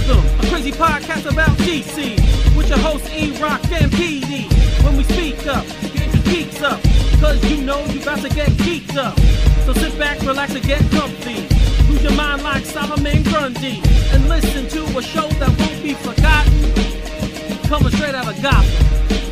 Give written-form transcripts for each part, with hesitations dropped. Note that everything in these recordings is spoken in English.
Gotham, a crazy podcast about DC, with your hosts E-Rock and PD. When we speak up, get your geeks up, cause you know you about to get geeked up. So sit back, relax, and get comfy. Lose your mind like Solomon Grundy, and listen to a show that won't be forgotten, coming straight out of Gotham.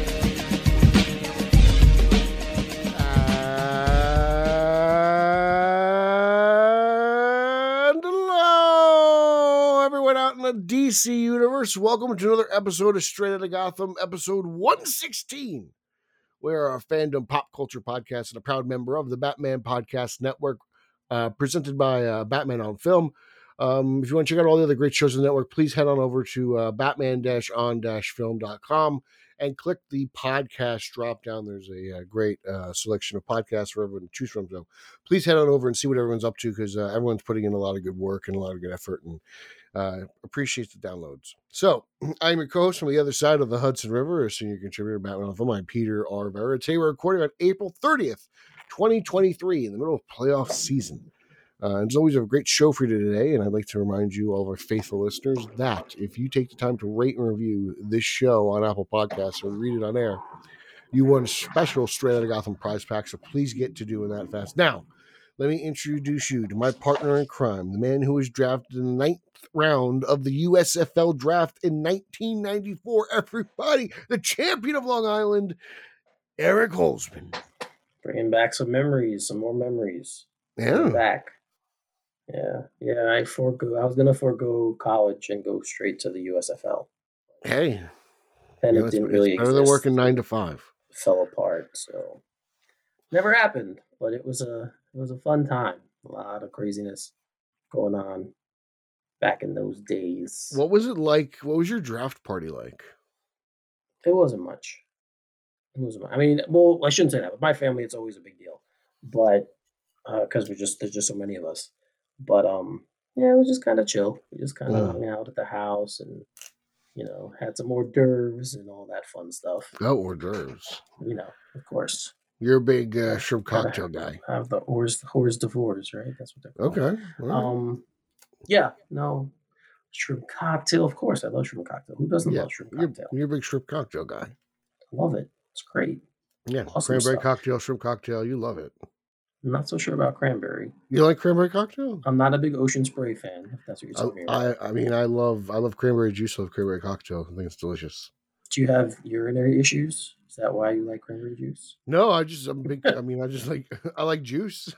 The DC universe. Welcome to another episode of Straight Outta Gotham, episode 116. We're a fandom pop culture podcast and a proud member of the Batman Podcast Network, presented by Batman on Film. If you want to check out all the other great shows on the network, please head on over to batman-on-film.com and click the podcast drop down. There's a great selection of podcasts for everyone to choose from. So please head on over and see what everyone's up to, because everyone's putting in a lot of good work and a lot of good effort, and appreciate the downloads. So I'm your co-host from the other side of the Hudson River, a senior contributor to Batman on Film. I'm Peter R. Vera. Today we're recording on April 30th, 2023, in the middle of playoff season. And as always, we have a great show for you today, and I'd like to remind you, all of our faithful listeners, that if you take the time to rate and review this show on Apple Podcasts or read it on air, you won a special Straight Outta Gotham prize pack, so please get to doing that fast. Now, let me introduce you to my partner in crime, the man who was drafted in the 9th round of the USFL draft in 1994. Everybody, the champion of Long Island, Eric Holzman. Bringing back some memories, some more memories. Yeah. Back. Yeah. I was gonna forego college and go straight to the USFL. Hey. And it didn't really exist. Better than working 9 to 5. Fell apart, so never happened. But it was a fun time. A lot of craziness going on back in those days. What was it like? What was your draft party like? It wasn't much. I mean, well, I shouldn't say that. With my family, it's always a big deal. But because there's just so many of us. But yeah, it was just kind of chill. We just kind of hung out at the house and, had some hors d'oeuvres and all that fun stuff. Oh, hors d'oeuvres. Of course. You're a big shrimp cocktail guy. I have the hors d'oeuvres, right? That's what they're called. Okay. Right. Yeah, no. Shrimp cocktail, of course. I love shrimp cocktail. Who doesn't love shrimp cocktail? You're a big shrimp cocktail guy. I love it. It's great. Yeah, awesome cranberry stuff. cocktail, shrimp cocktail. You love it. I'm not so sure about cranberry. You like cranberry cocktail? I'm not a big Ocean Spray fan, if that's what you're telling me. Right? I mean, I love cranberry juice. I love cranberry cocktail. I think it's delicious. Do you have urinary issues? Is that why you like cranberry juice? No, I'm big. I mean, I like juice.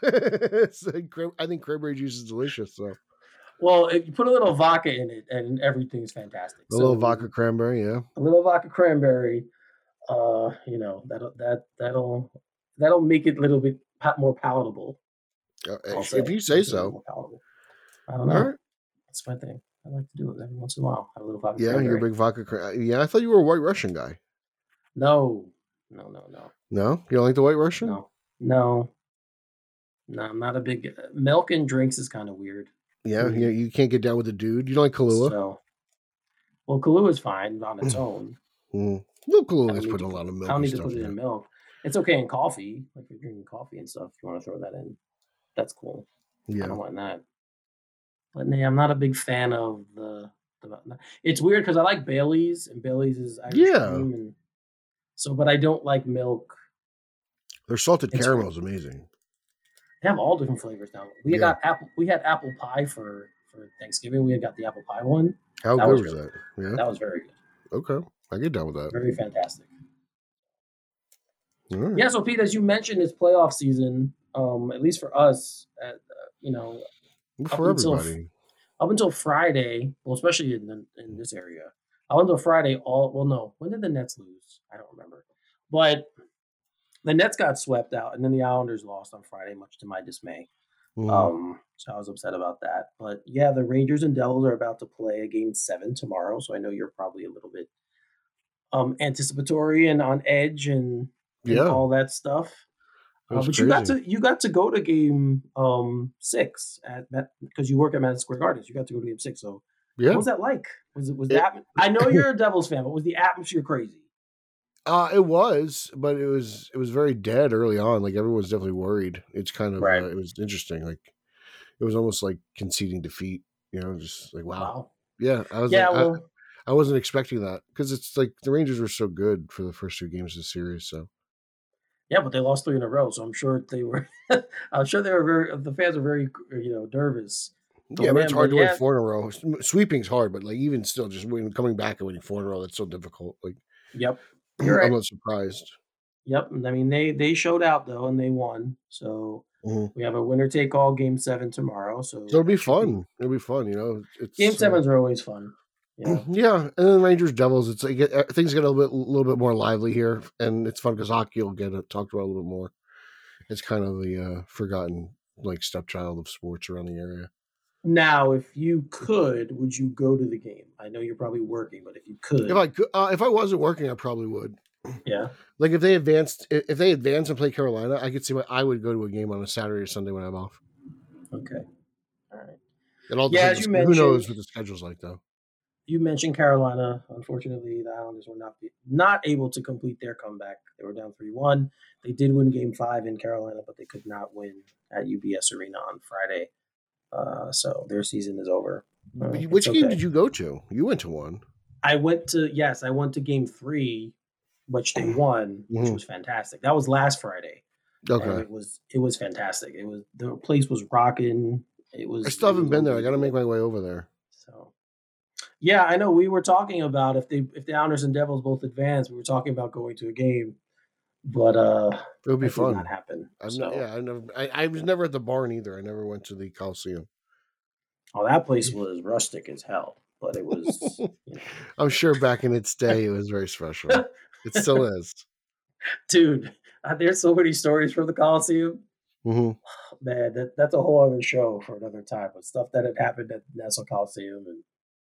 I think cranberry juice is delicious. So, well, if you put a little vodka in it, and everything's fantastic. A little vodka cranberry, yeah. A little vodka cranberry, that'll make it a little bit more palatable. If you say so. I don't know. Right. That's my thing. I like to do it every once in a while. Have a little vodka. Yeah, cranberry. you're a big vodka. Yeah, I thought you were a White Russian guy. No. No, you don't like the White Russian? No. I'm not a big milk and drinks is kind of weird. Yeah, you can't get down with the dude. You don't like Kahlua? So, well, Kahlua is fine on its own. No, Kahlua is putting a lot of milk. I don't need to put it in milk. It's okay in coffee, like if you're drinking coffee and stuff. If you want to throw that in, that's cool. Yeah, I don't want that. But I'm not a big fan of the it's weird because I like Bailey's, and Bailey's is Irish cream, and so, but I don't like milk. Their salted caramel is amazing. They have all different flavors now. We had apple pie for Thanksgiving. We had got the apple pie one. How good was that? Yeah, that was very good. Okay, I get down with that. Very fantastic. Right. Yeah, so Pete, as you mentioned, it's playoff season. At least for us, for everybody. Up until Friday, well, especially in this area, up until Friday, when did the Nets lose? I don't remember. But the Nets got swept out, and then the Islanders lost on Friday, much to my dismay. So I was upset about that. But yeah, the Rangers and Devils are about to play a Game 7 tomorrow, so I know you're probably a little bit anticipatory and on edge and all that stuff. But crazy. you got to go to Game 6 because you work at Madison Square Gardens. You got to go to Game 6. So what was that like? I know you're a Devils fan, but was the atmosphere crazy? It was, but it was very dead early on. Like everyone was definitely worried. It's kind of it was interesting. Like it was almost like conceding defeat. Just like wow. Yeah, I was Yeah, like, well, I wasn't expecting that because it's like the Rangers were so good for the first 2 games of the series. So yeah, but they lost 3 in a row, so I'm sure they were I'm sure they were the fans were very, nervous yeah, going but it's in, hard but to win yeah. 4 in a row. Sweeping's hard, but like even still, just coming back and winning 4 in a row, that's so difficult. Like Yep. You're I'm right. not surprised. Yep, I mean, they showed out, though, and they won, so Mhm. we have a winner-take-all game 7 tomorrow, So so it'll be that should be fun. It'll be fun. game It's 7s are always fun, you know? yeah. And then Rangers Devils. It's like things get a little bit more lively here, and it's fun because hockey will get talked about a little bit more. It's kind of the forgotten like stepchild of sports around the area. Now, if you could, would you go to the game? I know you're probably working, but if you could. If I wasn't working, I probably would. Yeah? Like if they advance and play Carolina, I could see why I would go to a game on a Saturday or Sunday when I'm off. Okay. Alright. It all Yeah, as depends. you Who knows mentioned what the schedule's like, though. Carolina. Unfortunately, the Islanders were not able to complete their comeback. They were down 3-1. They did win game 5 in Carolina, but they could not win at UBS Arena on Friday. So their season is over. It's Which game okay. did you go to? You went to one. I went to game 3, which they won, which Mhm. was fantastic. That was last Friday. And Okay. it was fantastic. The place was rocking. I still haven't been there. I got to make my way over there. So yeah, I know we were talking about if the Islanders and Devils both advance, we were talking about going to a game, but It would be that did fun. not happen. I was never at the barn either. I never went to the Coliseum. Oh, that place was rustic as hell, but it was I'm sure back in its day, it was very special. It still is. Dude, there's so many stories from the Coliseum. Mm-hmm. Man, that's a whole other show for another time. But stuff that had happened at the Nassau Coliseum, and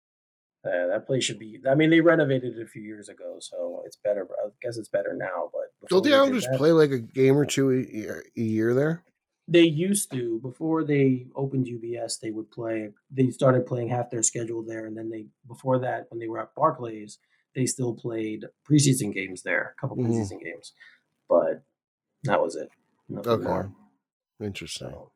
that place should be. I mean, they renovated it a few years ago, so it's better. I guess it's better now. But Don't the Islanders play like a game or two a year there? They used to before they opened UBS. They would play. They started playing half their schedule there, and then before that, when they were at Barclays, they still played preseason games there, a couple preseason games, but that was it. Nothing more. Interesting. So,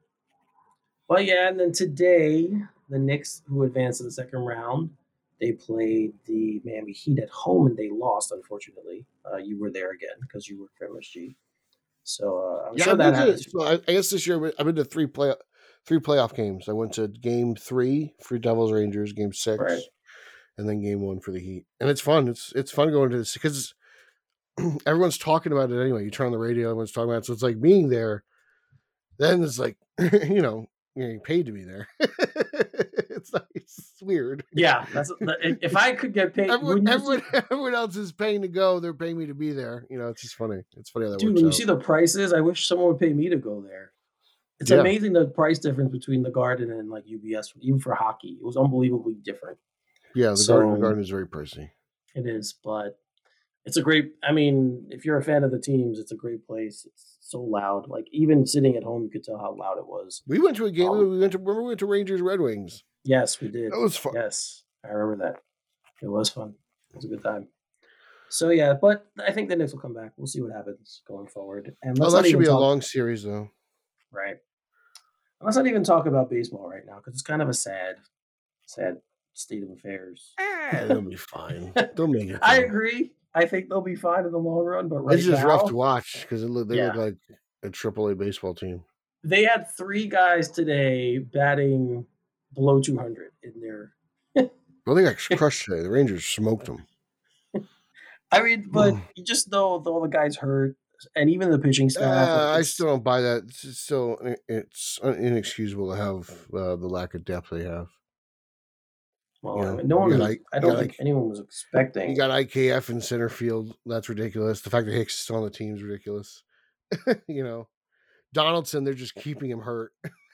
but yeah, and then today, the Knicks, who advanced to the second round, they played the Miami Heat at home, and they lost, unfortunately. You were there again because you work for MSG. So I'm sure that happens. So I guess this year I've been to three playoff games. I went to game 3 for Devils Rangers, game 6, Right. and then game 1 for the Heat. And it's fun. It's fun going to this because everyone's talking about it anyway. You turn on the radio, everyone's talking about it. So it's like being there. Then it's like, you're getting paid to be there. It's weird. Yeah, if I could get paid. Everyone else is paying to go. They're paying me to be there. It's just funny. It's funny how that Dude, works when out. you see the prices, I wish someone would pay me to go there. It's amazing the price difference between the Garden and like UBS, even for hockey. It was unbelievably different. Yeah, the Garden is very pricey. It is, but it's a great. I mean, if you're a fan of the teams, it's a great place. It's so loud. Like even sitting at home, you could tell how loud it was. We went to a game. We went to Rangers Red Wings. Yes, we did. That was fun. Yes, I remember that. It was fun. It was a good time. So yeah, but I think the Knicks will come back. We'll see what happens going forward. And that should be a long series, though. Right. Let's not even talk about baseball right now because it's kind of a sad state of affairs. They'll be fine. They'll make it. I agree. I think they'll be fine in the long run, but right now, it's just rough to watch because they look like a AAA baseball team. They had 3 guys today batting below 200 in their. Well, they got crushed today. The Rangers smoked them. I mean, but you just know all the guys hurt, and even the pitching staff. I still don't buy that. It's inexcusable to have the lack of depth they have. Well, I don't think anyone was expecting. You got IKF in center field. That's ridiculous. The fact that Hicks is still on the team is ridiculous. Donaldson, they're just keeping him hurt.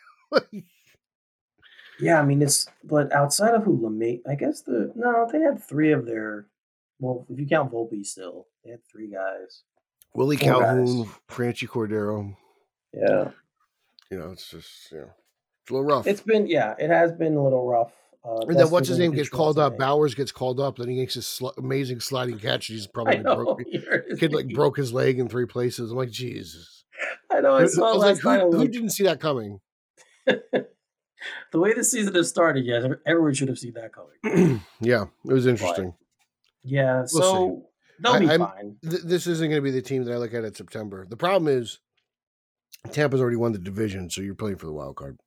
Yeah, I mean but outside of who LeMay, I guess they had 3 of their. Well, if you count Volpe, still they had 3 guys. Willie Calhoun, Franchi Cordero. Yeah, it's just it's a little rough. It has been a little rough. And then what's his name gets called up? Bowers gets called up. Then he makes this amazing sliding catch. He's probably broke his leg in 3 places. I'm like, Jesus. I know. I saw last night. Who didn't see that coming? The way the season has started, yes, everyone should have seen that coming. Yeah, it was But interesting. yeah, We'll see. so they'll be I'm. fine. This isn't going to be the team that I look at in September. The problem is Tampa's already won the division, so you're playing for the wild card.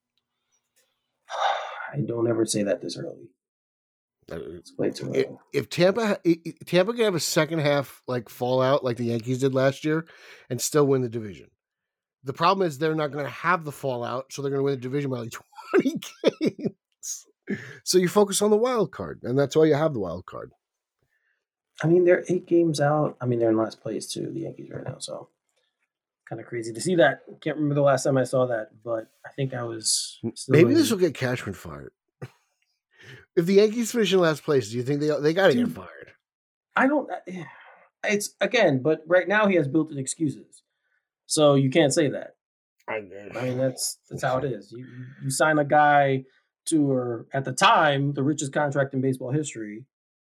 I don't ever say that this early. It's way too early. If Tampa can have a second half like fallout like the Yankees did last year and still win the division. The problem is they're not going to have the fallout, so they're going to win the division by like 20 games. So you focus on the wild card, and that's why you have the wild card. I mean, they're 8 games out. I mean, they're in last place too, the Yankees right now. So kind of crazy to see that. Can't remember the last time I saw that, but I think I was. Maybe this will get Cashman fired. If the Yankees finish in last place, do you think they got to get fired? I don't. It's again, but right now he has built-in excuses, so you can't say that. I mean, that's how it is. You sign a guy to, or at the time, the richest contract in baseball history,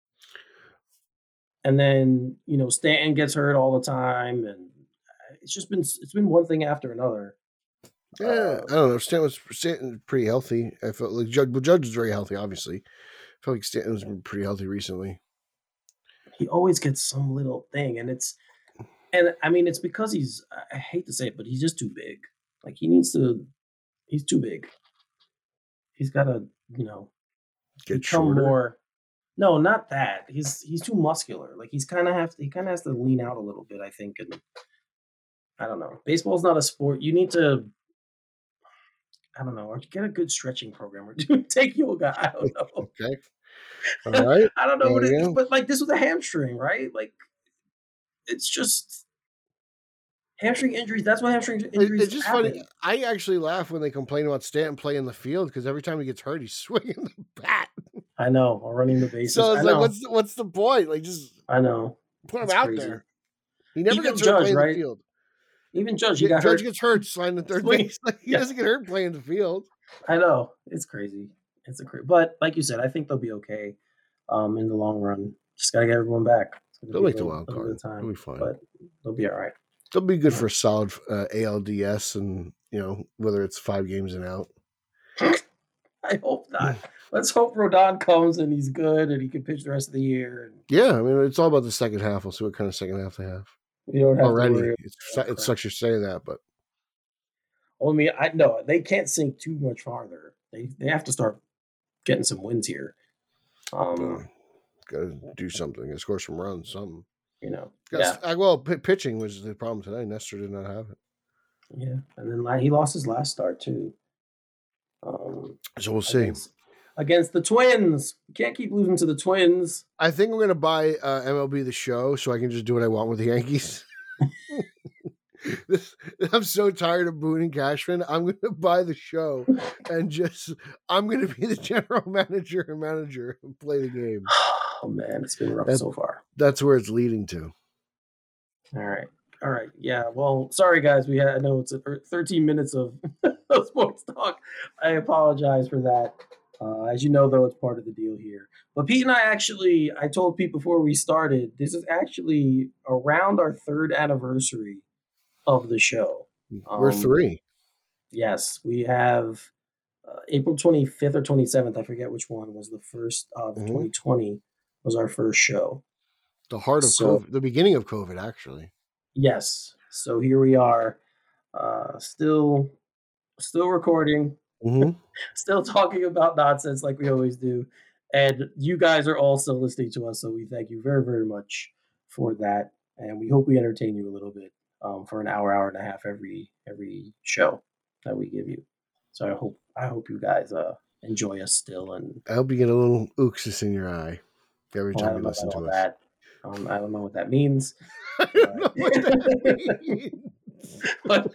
and then Stanton gets hurt all the time, and it's been one thing after another. Yeah, I don't know. Stanton was pretty healthy. I felt like Judge was very healthy, obviously. I felt like Stanton was pretty healthy recently. He always gets some little thing, and I mean, it's because I hate to say it, but he's just too big. Like he's too big. He's got to, get become shorter. more. No, not that. He's too muscular. Like he kind of has to lean out a little bit, I think. And I don't know. Baseball's not a sport. You need to, I don't know, or get a good stretching program or take yoga. I don't know. Okay. All right. I don't know what it is, but like this was a hamstring, right? Like it's just hamstring injuries. That's what hamstring injuries. It's just funny. I actually laugh when they complain about Stanton playing the field because every time he gets hurt, he's swinging the bat. I know, or running the bases. So it's like, what's the point? Like, just I know, put him out there. He never gets hurt Judge, playing right? the field. Even Judge, Judge gets hurt sliding the third base. Like, he doesn't get hurt playing the field. I know, it's crazy. But like you said, I think they'll be okay. In the long run, just gotta get everyone back. They'll make the wild card. They'll be fine. But they'll be all right. They'll be good for a solid ALDS, and whether it's 5 games and out. I hope not. Let's hope Rodon comes and he's good and he can pitch the rest of the year. Yeah, I mean it's all about the second half. We'll see what kind of second half they have. You don't have already. To worry it sucks you're saying that, but I mean, I know they can't sink too much farther. They have to start getting some wins here. Got to do something. Score some runs, something. Yeah. Pitching was the problem today. Nestor did not have it. Yeah, and then he lost his last start too. So we'll see. Against the Twins. You can't keep losing to the Twins. I think I'm going to buy MLB The Show so I can just do what I want with the Yankees. I'm so tired of booing Cashman. I'm going to buy the show and I'm going to be the general manager and play the game. Oh, man, it's been rough so far. That's where it's leading to. All right. Yeah, well, sorry, guys. I know it's 13 minutes of sports talk. I apologize for that. As you know, though, it's part of the deal here. But Pete and I told Pete before we started, this is actually around our 3rd anniversary of the show. We're 3. Yes, we have April 25th or 27th. I forget which one was the first of 2020 was our first show. The heart of COVID, the beginning of COVID, actually. Yes. So here we are, still recording, still talking about nonsense like we always do. And you guys are all still listening to us. So we thank you very, very much for that. And we hope we entertain you a little bit for an hour and a half every show that we give you. So I hope you guys enjoy us still. And I hope you get a little ooksis in your eye every time you listen to us. I don't know what that means. I don't know what that means. but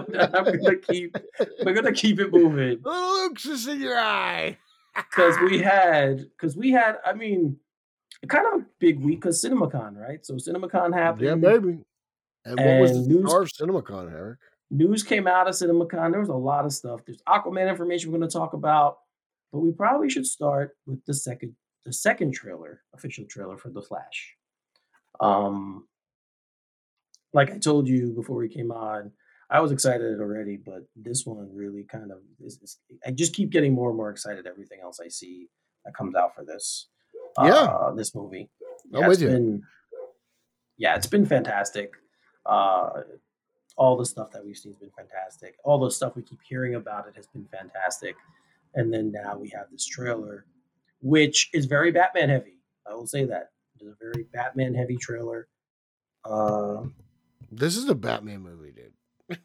we're gonna keep it moving. Little ooksis in your eye. Because we had, I mean, kind of a big week because CinemaCon, right? So CinemaCon happened. Yeah, maybe. And what was the star of CinemaCon, Eric? News came out of CinemaCon. There was a lot of stuff. There's Aquaman information we're going to talk about, but we probably should start with the second trailer, official trailer for The Flash. Like I told you before we came on, I was excited already, but this one really kind of is I just keep getting more and more excited everything else I see that comes out for Yeah, this movie. I'm Yeah, with you. it's been fantastic. Uh, all the stuff that we've seen has been fantastic. All the stuff we keep hearing about it has been fantastic. And then now we have this trailer, which is very Batman heavy. I will say that it's a very Batman heavy trailer. Uh, This is a Batman movie, dude.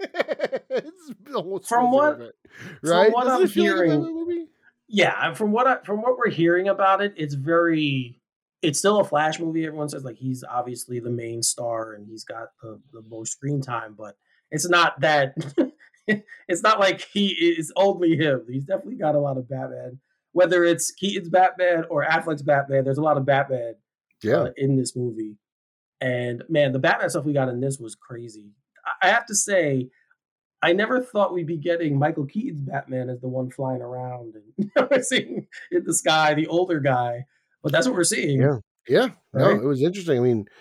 It almost from feels like a what Bat, from right? what Doesn't I'm it feel like a hearing, Batman movie? yeah, from what we're hearing about it, it's still a Flash movie. Everyone says like he's obviously the main star and he's got the most screen time, but it's not that it's not like he is only him. He's definitely got a lot of Batman. Whether it's Keaton's Batman or Affleck's Batman, there's a lot of Batman Yeah. in this movie. And man, the Batman stuff we got in this was crazy. I have to say, I never thought we'd be getting Michael Keaton's Batman as the one flying around and seeing in the sky, the older guy. But that's what we're seeing, Yeah. Yeah. No, right? it was interesting. I mean,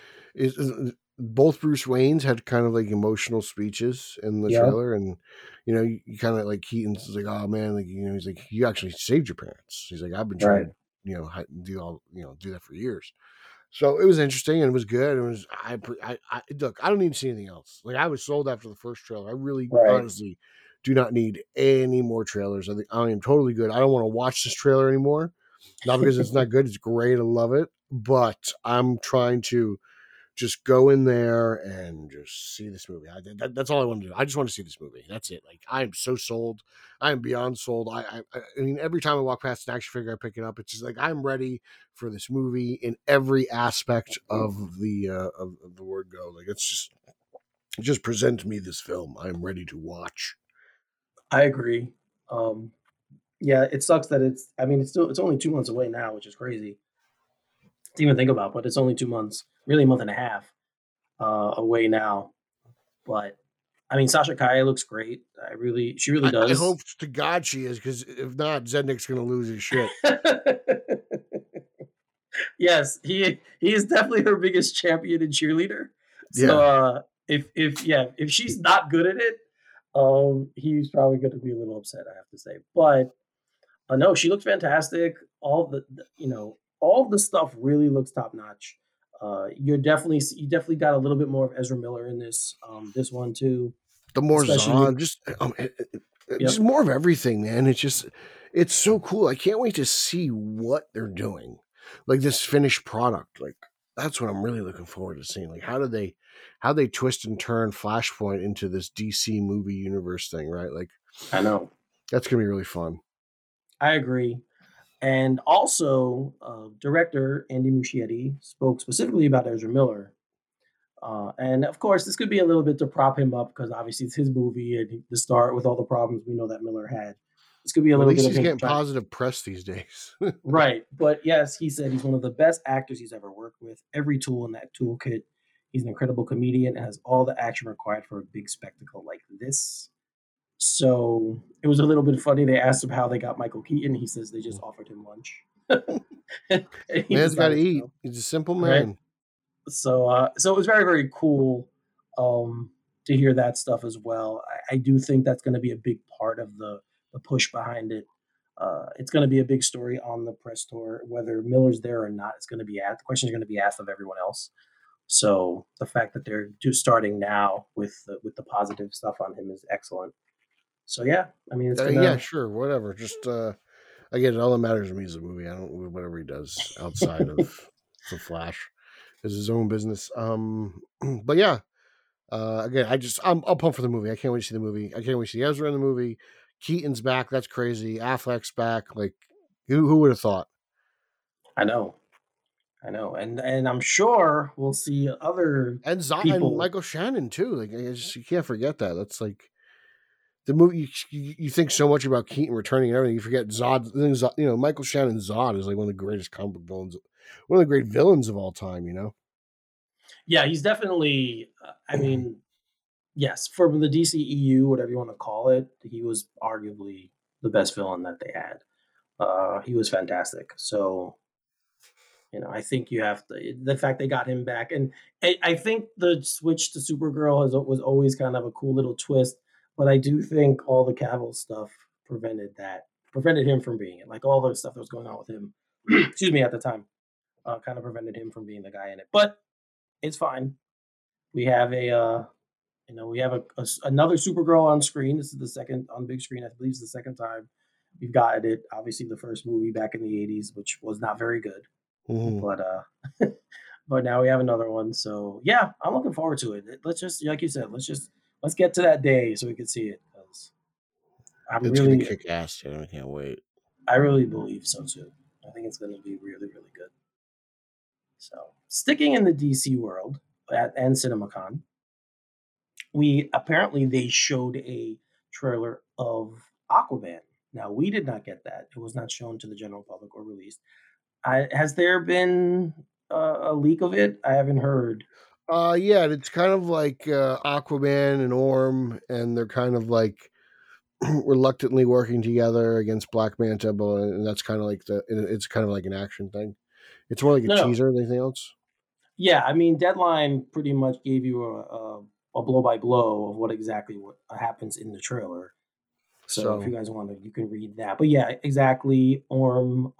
both Bruce Waynes had kind of like emotional speeches in the Yep. trailer, and you kind of like Keaton's like, oh man, like he's like, you actually saved your parents. He's like, I've been trying Right. to do that for years. So it was interesting and it was good. It was I look, I don't need to see anything else. Like I was sold after the first trailer. I really Right. honestly do not need any more trailers. I think I am totally good. I don't want to watch this trailer anymore. Not because it's not good. It's great. I love it. But I'm trying to just go in there and just see this movie. That's all I want to do. I just want to see this movie. That's it. Like I am so sold. I am beyond sold. I mean, every time I walk past an action figure, I pick it up. It's just like I'm ready for this movie in every aspect of the word go. Like just present me this film. I'm ready to watch. I agree. Um, yeah, it sucks that it's only 2 months away now, which is crazy to even think about, but it's only 2 months, really a month and a half away now. But I mean, Sasha Kaya looks great. She really I does. hope to God she is, because if not, Zednik's gonna lose his shit. Yes, he is definitely her biggest champion and cheerleader. So Yeah. if she's not good at it, he's probably going to be a little upset. I have to say, but no, she looks fantastic. All the stuff really looks top notch. You definitely got a little bit more of Ezra Miller in this one too, The more especially Zod, just yep. more of everything, man. It's so cool. I can't wait to see what they're doing, like this finished product. Like that's what I'm really looking forward to seeing. Like how they twist and turn Flashpoint into this DC movie universe thing, right? Like I know. that's gonna be really fun. I agree. And also, director Andy Muschietti spoke specifically about Ezra Miller. And of course, this could be a little bit to prop him up because obviously it's his movie and the start with all the problems we know that Miller had. This could be a Well, at little least bit of he's him getting trying. positive press these days. Right. But yes, he said he's one of the best actors he's ever worked with. Every tool in that toolkit. He's an incredible comedian and has all the action required for a big spectacle like this. So it was a little bit funny. They asked him how they got Michael Keaton. He says they just offered him lunch. And he Man's got to decided to eat. go. He's a simple Right. man. So it was very, very cool um, to hear that stuff as well. I do think that's going to be a big part of the push behind it. It's going to be a big story on the press tour, whether Miller's there or not. It's going to be asked. The question is going to be asked of everyone else. So the fact that they're just starting now with the positive stuff on him is excellent. So yeah, I mean it's Yeah, gonna sure, whatever. Just again, all that matters to me is the movie. I don't whatever he does outside of the Flash is his own business. But yeah, again, I'm pumped for the movie. I can't wait to see the movie. I can't wait to see Ezra in the movie. Keaton's back. That's crazy. Affleck's back. Like, who would have thought? I know, I know, and I'm sure we'll see other And people. Michael Shannon too. Like, you can't forget that. That's like the movie. You think so much about Keaton returning and everything. You forget Zod. Michael Shannon Zod is like one of the greatest comic book villains, one of the great villains of all time. Yeah, he's definitely. I mean, yes, for the DCEU, whatever you want to call it, he was arguably the best villain that they had. He was fantastic. So I think you have to the fact they got him back, and I think the switch to Supergirl was always kind of a cool little twist, but I do think all the Cavill stuff prevented him from being it. Like all the stuff that was going on with him, excuse me, at the time, kind of prevented him from being the guy in it. But it's fine. We have another Supergirl on screen. This is the second on big screen. I believe it's the second time we've gotten it. Obviously, the first movie back in the '80s, which was not very good. Mhm. But but now we have another one. So yeah, I'm looking forward to it. Let's just like you said, let's get to that day so we can see it. 'Cause It's gonna kick ass, dude. I can't wait. I really believe so too. I think it's going to be really, really good. So sticking in the DC world and CinemaCon, they showed a trailer of Aquaman. Now we did not get that; it was not shown to the general public or released. Has there been a leak of it? I haven't heard. Yeah, it's kind of like Aquaman and Orm, and they're kind of like reluctantly working together against Black Manta, and that's kind of like it's kind of like an action thing. It's more like a No, no. teaser than anything else. Yeah, I mean, Deadline pretty much gave you a blow by blow of what happens in the trailer. So if you So guys want to, you can read that. But yeah, exactly. Orm.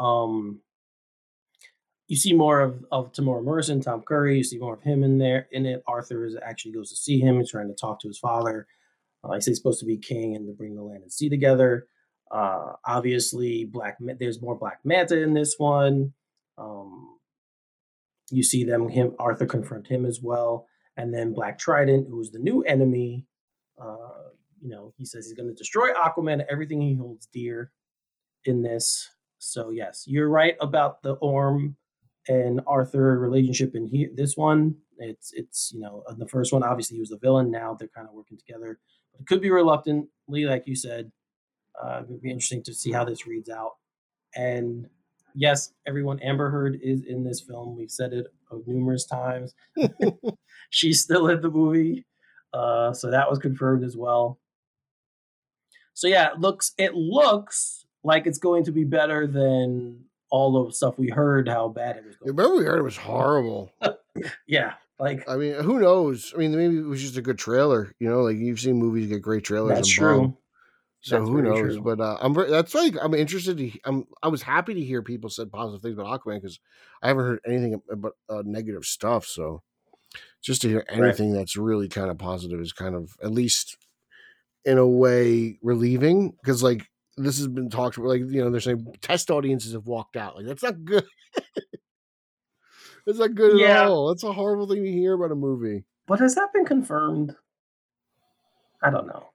You see more of Tamora Morrison, Tom Curry. You see more of him in there. In it, Arthur actually goes to see him. He's trying to talk to his father. He says he's supposed to be king and to bring the land and sea together. Obviously, there's more Black Manta in this one. Um, you see Arthur confront him as well, and then Black Trident, who is the new enemy. He says he's going to destroy Aquaman, everything he holds dear in this. So yes, you're right about the Orm and Arthur relationship in this one. It's in the first one, obviously he was the villain. Now they're kind of working together. But it could be reluctantly, like you said. It would be interesting to see how this reads out. And yes, everyone, Amber Heard is in this film. We've said it numerous times. She's still in the movie. So that was confirmed as well. So yeah, it looks like it's going to be better than all the stuff we heard how bad it was going. remember we heard it was horrible. Yeah, like I mean, who knows? I mean, maybe it was just a good trailer. Like you've seen movies get great trailers. that's and true. bomb. So That's who very knows? true. But I'm interested to. I was happy to hear people said positive things about Aquaman because I haven't heard anything about negative stuff. So just to hear Right. anything that's really kind of positive is kind of at least in a way relieving because like this has been talked about. Like they're saying test audiences have walked out. Like that's not good. That's not good at Yeah, all. That's a horrible thing to hear about a movie. but has that been confirmed? I don't know.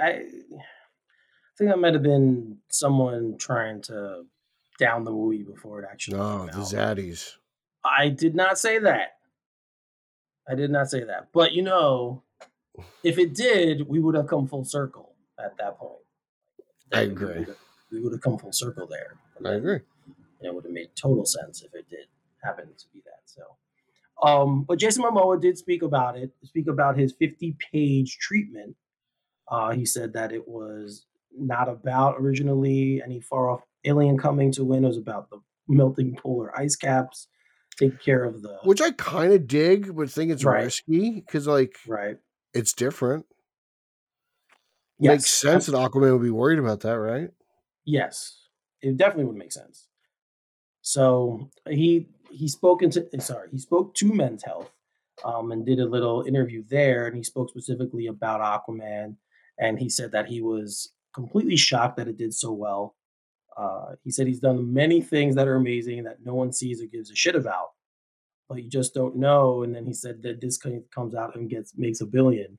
I think that might have been someone trying to down the movie before it actually No, came the out. zaddies. I did not say that. I did not say that. But if it did, we would have come full circle at that point. I agree. We would have come full circle there. I agree. It would have made total sense if it did happen to be that. So, but Jason Momoa did speak about his 50-page treatment. He said that it was not about originally any far off alien coming to win. It was about the melting polar ice caps, take care of the Which I kind of dig, but think it's Right. risky because like right. it's different. Yes, Makes sense that Aquaman would be worried about that, right? Yes, it definitely would make sense. So he spoke to Men's Health, and did a little interview there, and he spoke specifically about Aquaman, and he said that he was completely shocked that it did so well. He said he's done many things that are amazing that no one sees or gives a shit about, but you just don't know. And then he said that this comes out and makes $1 billion.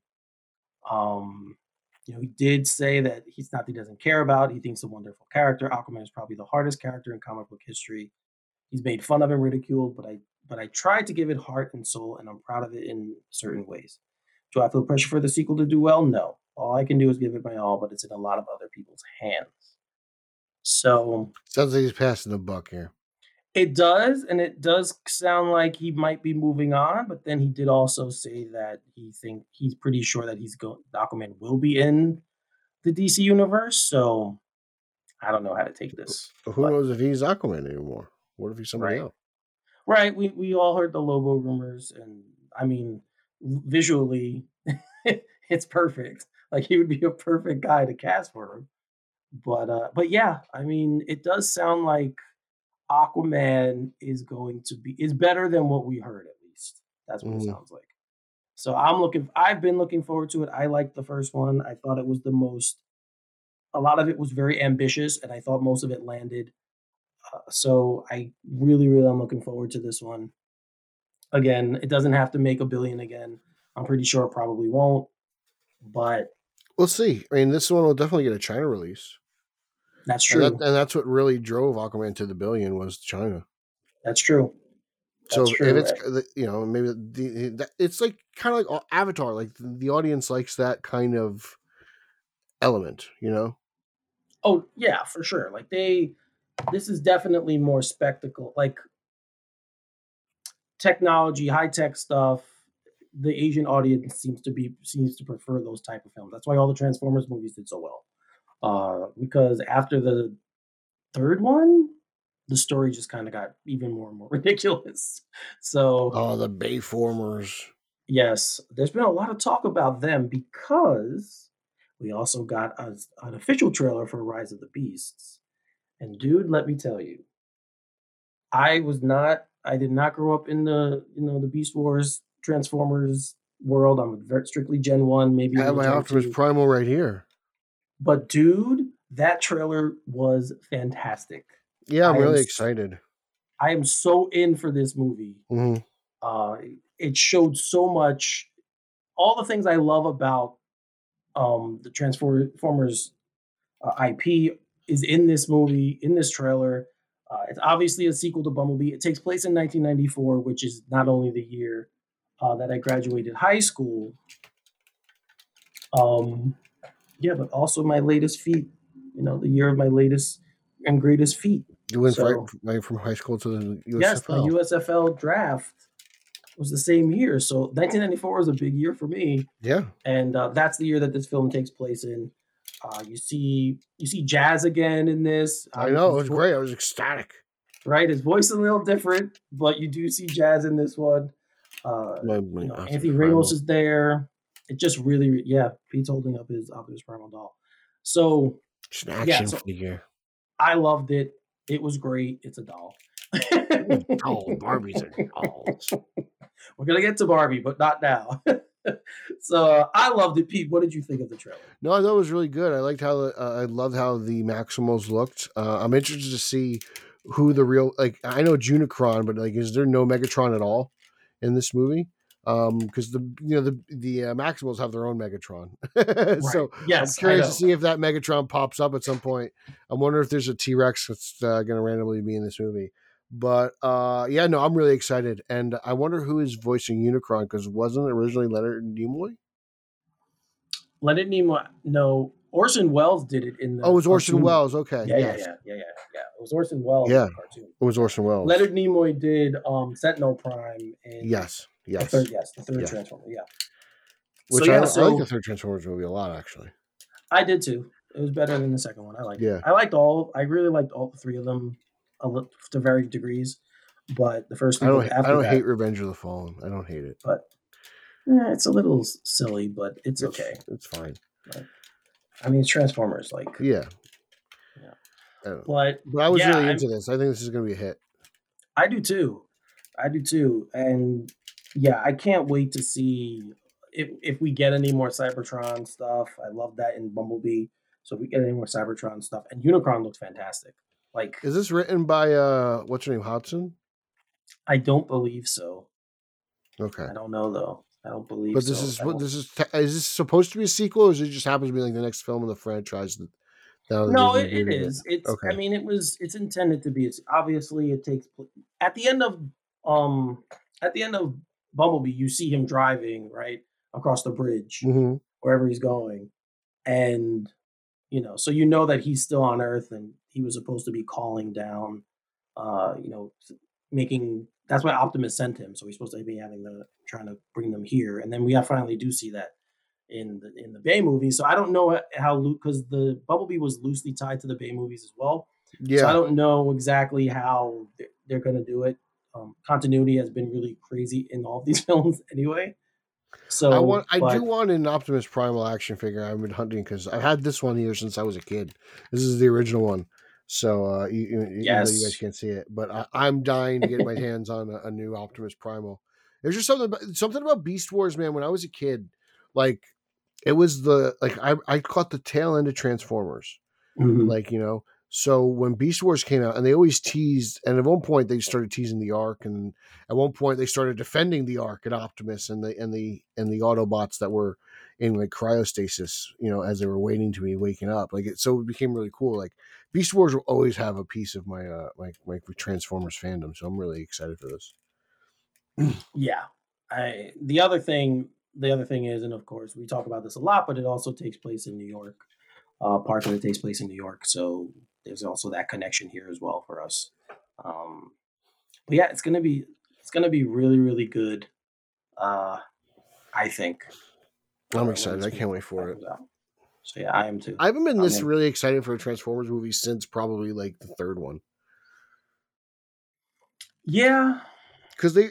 He did say that he's not that he doesn't care about. He thinks a wonderful character. Aquaman is probably the hardest character in comic book history. He's made fun of and ridiculed, but I tried to give it heart and soul, and I'm proud of it in certain ways. Do I feel pressure for the sequel to do well? No. All I can do is give it my all, but it's in a lot of other people's hands. So Sounds like he's passing the buck here. it does, and it does sound like he might be moving on. But then he did also say that he's pretty sure that Aquaman will be in the DC universe. So I don't know how to take this. Who knows if he's Aquaman anymore? What if he's somebody Right. else? Right. We all heard the Lobo rumors, and I mean, visually, it's perfect. Like he would be a perfect guy to cast for him. But yeah, I mean, it does sound like Aquaman is better than what we heard, at least. That's what it Mhm. sounds like. So I've been looking forward to it. I liked the first one. I thought it was a lot of it was very ambitious, and I thought most of it landed. So I really, really am looking forward to this one. Again, it doesn't have to make a billion again. I'm pretty sure it probably won't, but We'll see. I mean, this one will definitely get a China release, that's and true. that's what really drove Aquaman to the billion was China. That's true. That's So if true. it's maybe it's like kind of like Avatar, like the audience likes that kind of element, you know. Oh yeah, for sure. This is definitely more spectacle, like technology, high tech stuff. The Asian audience seems to prefer those type of films. That's why all the Transformers movies did so well. Because after the third one, the story just kind of got even more and more ridiculous. So Oh, the Bayformers. yes, there's been a lot of talk about them because we also got an official trailer for Rise of the Beasts. And dude, let me tell you, I did not grow up in the Beast Wars Transformers world. I'm very strictly Gen 1, maybe I a have little my Gen Optimus 2. Primal right here. But dude, that trailer was fantastic. Yeah, I'm I am really s- excited. I am so in for this movie. Hmm. Uh, it showed so much, all the things I love about the Transformers IP is in this movie, in this trailer. It's obviously a sequel to Bumblebee. It takes place in 1994, which is not only the year that I graduated high school, um, yeah, but also my latest feat. The year of my latest and greatest feat. You went So right from high school to the yes, my USFL. USFL draft was the same year. So 1994 was a big year for me, Yeah, and that's the year that this film takes place in. You see Jazz again in this. I know it His was great. I was ecstatic. right, his voice is a little different, but you do see Jazz in this one. My Anthony Optimus Ramos Primal. is there. It just really, yeah, Pete's holding up his Optimus Primal doll. So It's an yeah, action so figure. I loved it. It was great. It's a doll. Oh, Barbies are dolls. We're gonna get to Barbie, but not now. So I loved it. Pete, what did you think of the trailer? No, I thought it was really good. I liked how I loved how the Maximals looked. I'm interested to see who the real I know it's Unicron, but is there no Megatron at all in this movie? Because the Maximals have their own Megatron, Right. so I'm Yes, I curious to know. see if that Megatron pops up at some point. I wonder if there's a T-Rex that's going to randomly be in this movie. But yeah, no, I'm really excited, and I wonder who is voicing Unicron because wasn't it originally Leonard Nimoy? Leonard Nimoy. No, Orson Welles did it in Oh, it the was Orson cartoon. Welles. Okay, Yeah, yeah, yes, yeah, yeah, yeah, yeah. It was Orson Welles in yeah, the cartoon. it was Yeah. Orson Welles. Leonard Nimoy did Sentinel Prime in Yes, yes, the third yeah. Transformer. Yeah. So Which I yeah, like the so third Transformers movie a lot, actually. I did too. It was better than the second one. I liked it. Yeah, I really liked all three of them to varying degrees. But the first I two don't I after don't hate that, Revenge of the Fallen. I don't hate it. but it's a little silly, but it's okay. It's fine. Like, I mean, it's Transformers, like, Yeah, yeah. I don't know. But But I was yeah, really into this. I think this is going to be a hit. I do too. I do too. And yeah, I can't wait to see if we get any more Cybertron stuff. I love that in Bumblebee. So if we get any more Cybertron stuff, and Unicron looks fantastic. Like, Is this written by what's her name, Hodson? I don't believe so. Okay, I don't know though. I don't believe but so. is this supposed to be a sequel, or is it just happens to be like the next film in the franchise that now that they're No, it rebooting it? is. It's. I Okay. mean, it's intended to be. It's obviously it takes at the end of um at the end of Bumblebee. You see him driving right across the bridge Mm-hmm. wherever he's going, and so that he's still on Earth and he was supposed to be calling down, making. That's why Optimus sent him. So he's supposed to be trying to bring them here, and then we finally do see that in the Bay movie. So I don't know how because the Bumblebee was loosely tied to the Bay movies as well. So I Yeah. don't know exactly how they're going to do it. continuity has been really crazy in all of these films anyway. I So, do but want an Optimus Primal action figure. I've been hunting because I've had this one here since I was a kid. This is the original one. So even though you guys yes, can't see it, but I'm dying to get my hands on a new Optimus Primal. There's just something about Beast Wars, man. When I was a kid, like it was I caught the tail end of Transformers. Mhm. Like, so when Beast Wars came out, and they always teased, and at one point they started teasing the Ark, and at one point they started defending the Ark and Optimus and the Autobots that were in like cryostasis, as they were waiting to be waking up. So it became really cool. Like Beast Wars will always have a piece of my my Transformers fandom, so I'm really excited for this. Yeah. I the other thing is, and of course we talk about this a lot, but it also takes place in New York. Parts of it takes place in New York, so there's also that connection here as well for us. Um, but yeah, it's gonna be really really good. Uh, I think I'm when excited. this I movie can't wait for it. comes out. So yeah, I am too. I haven't been I'm this in. really excited for a Transformers movie since probably like the third one. Yeah. Because they,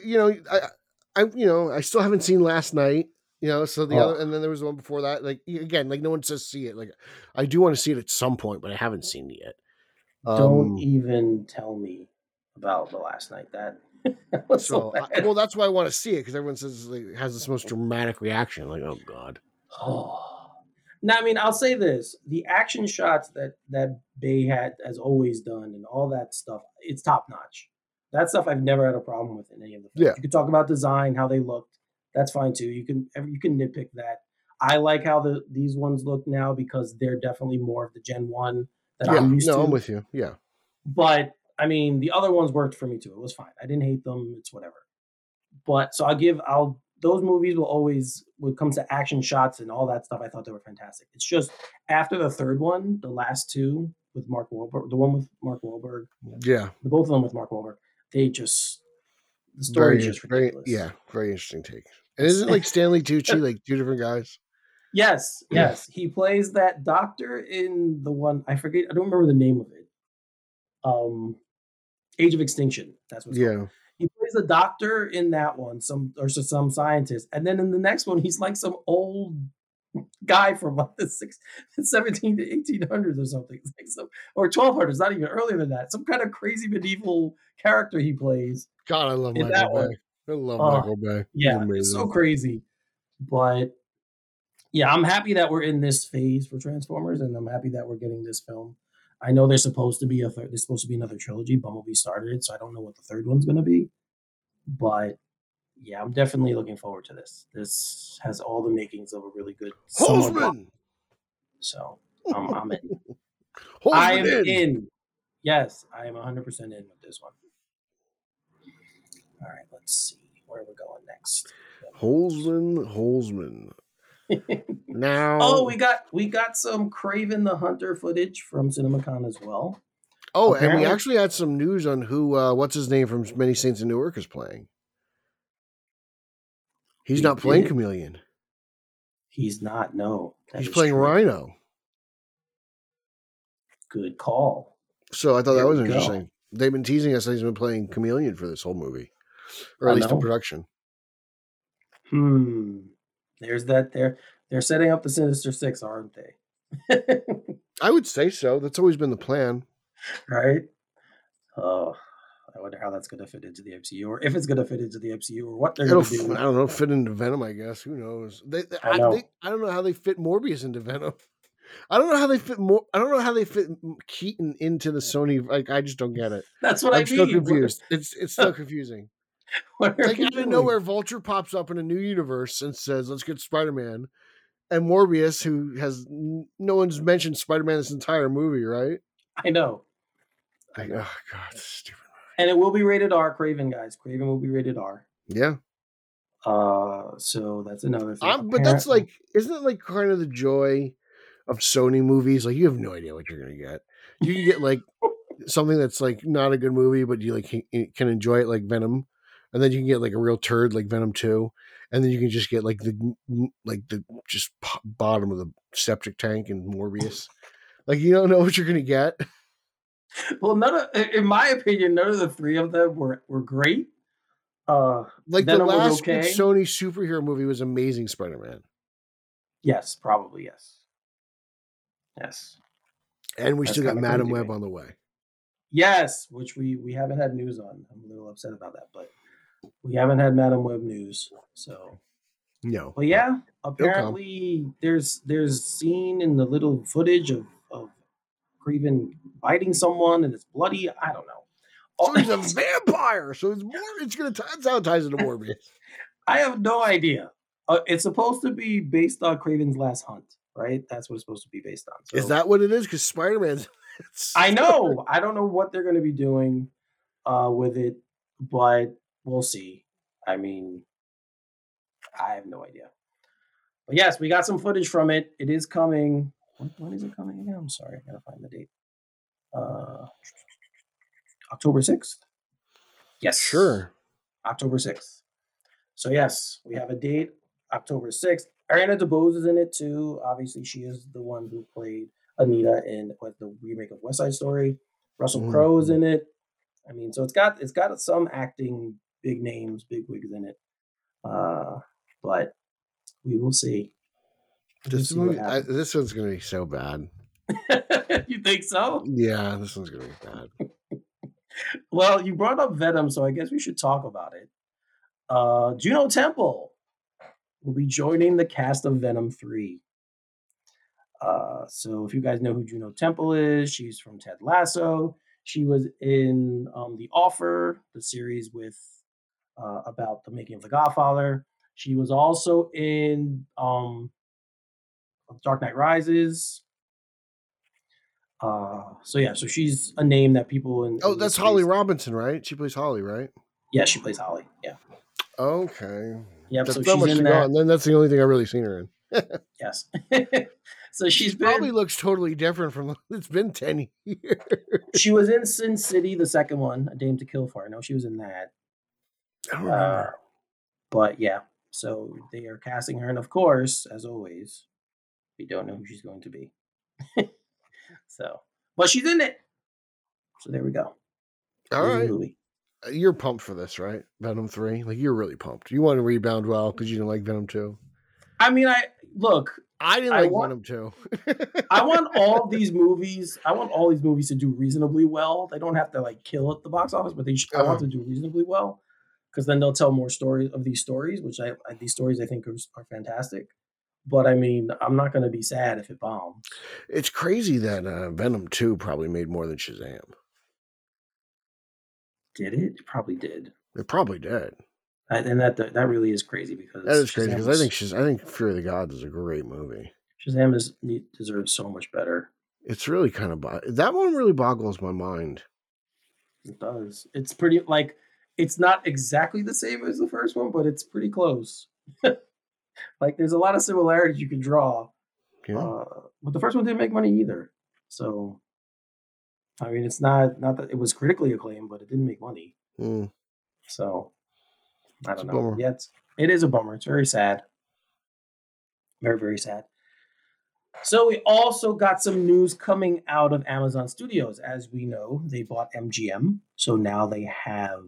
I still haven't seen Last Night, so the other, Oh, and then there was the one before that. Like again, like no one says see it. Like I do want to see it at some point, but I haven't seen it yet. don't Um, even tell me about the last night. That was so bad. well, that's why I want to see it because everyone says like, it has this most dramatic reaction. Like, oh god, Oh. Now, I mean, I'll say this: the action shots that Bay has always done, and all that stuff, it's top notch. That stuff I've never had a problem with in any of the films. yeah, You could talk about design, how they looked. That's fine too. You can nitpick that. I like how these ones look now because they're definitely more of the Gen 1 that yeah. I'm used No, I'm to. with you. Yeah, But I mean, the other ones worked for me too. It was fine. I didn't hate them. It's whatever. But so I'll those movies will always when it comes to action shots and all that stuff, I thought they were fantastic. It's just after the third one, the last two with Mark Wahlberg, the one with Mark Wahlberg, yeah. the both of them with Mark Wahlberg, they just the story is just ridiculous. Very interesting take. And isn't like Stanley Tucci like two different guys? Yes, yes. He plays that doctor in the one I forget, I don't remember the name of it. Um Age of Extinction. That's what it's called. Yeah, He plays a doctor in that one, some scientist, and then in the next one, he's like some old guy from like the 17 to 1800s or something. It's like some or 1200s, not even earlier than that. Some kind of crazy medieval character he plays God, I love in Michael that one. Bay. I love Oh, Michael Bay. He's yeah, it's so amazing. crazy. But yeah, I'm happy that we're in this phase for Transformers, and I'm happy that we're getting this film. I know there's supposed to be there's supposed to be another trilogy. Bumblebee started it, so I don't know what the third one's going to be. But yeah, I'm definitely looking forward to this. This has all the makings of a really good summer block. Holzman, So I'm in. Holzman I am in. in. Yes, I am 100% in with this one. All right, let's see where we're going next. Holzman. Now, Oh, we got some Craven the Hunter footage from CinemaCon as well. oh, and we Apparently- actually had some news on who, what's his name from Many Saints of Newark is playing. He's We not playing did. Chameleon. He's not. No, that He's is playing true. Rhino. Good call. So I thought There that was we go. interesting. They've been teasing us that he's been playing Chameleon for this whole movie, or I at least in know. production. There's that. They're setting up the Sinister Six, aren't they? I would say so. That's always been the plan. Right? Oh, I wonder how that's going to fit into the MCU, or if it's going to fit into the MCU, or what they're It'll, going to do. I don't know, fit into Venom, I guess. Who knows? I know. I don't know how they fit Morbius into Venom. I don't know how they fit I don't know how they fit Keaton into the Sony. Like, I just don't get it. That's what I'm I still mean. confused. It's still confusing. What are Like, we out of doing? nowhere, Vulture pops up in a new universe and says, "Let's get Spider-Man," and Morbius, who has no one's mentioned Spider-Man this entire movie, right? I know. Like, oh god, this is stupid. And it will be rated R, Craven, guys. Craven will be rated R. Yeah, So that's another thing. but that's like, isn't it like kind of the joy of Sony movies? Like, you have no idea what you're gonna get. You can get like something that's like not a good movie, but you like can enjoy it, like Venom, and then you can get like a real turd like Venom 2, and then you can just get like the just bottom of the septic tank and Morbius. Like, you don't know what you're gonna get. Well, in my opinion, none of the three of them were great. Like Venom the last was okay. good Sony superhero movie was Amazing Spider-Man. Yes, probably yes. Yes. And we That's still got kinda Madam crazy, Web right? on the way. Yes, which we haven't had news on. I'm a little upset about that, but we haven't had Madam Web news. So, No. but yeah, It'll come. apparently there's scene in the little footage of Kraven biting someone and it's bloody. I don't know. So he's a vampire. So it's more. That's how it ties into Morbius. I have no idea. It's supposed to be based on Kraven's Last Hunt, right? That's what it's supposed to be based on. So, Is that what it is? Because Spider-Man's. I know. I don't know what they're going to be doing with it, but we'll see. I mean, I have no idea. But yes, we got some footage from it. It is coming. When is it coming again? I'm sorry. I got to find the date. October 6th? Yes. Sure. October 6th. So yes, we have a date, October 6th. Ariana DeBose is in it too. Obviously, she is the one who played Anita in the remake of West Side Story. Russell Crowe is in it. I mean, so it's got some acting, big names, big wigs in it. But we will see. This one's gonna be so bad. You think so? Yeah, this one's gonna be bad. Well, you brought up Venom, so I guess we should talk about it. Juno Temple will be joining the cast of Venom 3. So if you guys know who Juno Temple is, she's from Ted Lasso. She was in The Offer, the series with about the making of The Godfather. She was also in Dark Knight Rises. So she's a name that people in. Oh, that's Holly Robinson, right? She plays Holly, right? Yeah, she plays Holly. Yeah. Okay. Yep. That's so so she's in that. And then that's the only thing I've really seen her in. Yes. So she probably looks totally different from. It's been 10 years. She was in Sin City, the second one, A Dame to Kill For. I know she was in that. I don't remember. But yeah, so they are casting her, and of course, as always, we don't know who she's going to be. So, but she's in it. So there we go. All right. You're pumped for this, right? Venom 3? Like, you're really pumped. You want to rebound well because you didn't like Venom 2? I mean, I didn't like Venom 2. I want all these movies to do reasonably well. They don't have to like kill at the box office, but I want to do reasonably well because then they'll tell more stories of these stories, which these stories I think are fantastic. But I mean, I'm not going to be sad if it bombs. It's crazy that Venom 2 probably made more than Shazam. Did it? It probably did. It probably did. And that really is crazy because that is crazy because I think Fear of the Gods is a great movie. Shazam deserves so much better. It's really kind of that one really boggles my mind. It does. It's pretty it's not exactly the same as the first one, but it's pretty close. Like there's a lot of similarities you can draw. Yeah. But the first one didn't make money either. So I mean, it's not that it was critically acclaimed, but it didn't make money. So I don't know. Yeah, it is a bummer. It's very sad. Very, very sad. So we also got some news coming out of Amazon Studios. As we know, they bought MGM. So now they have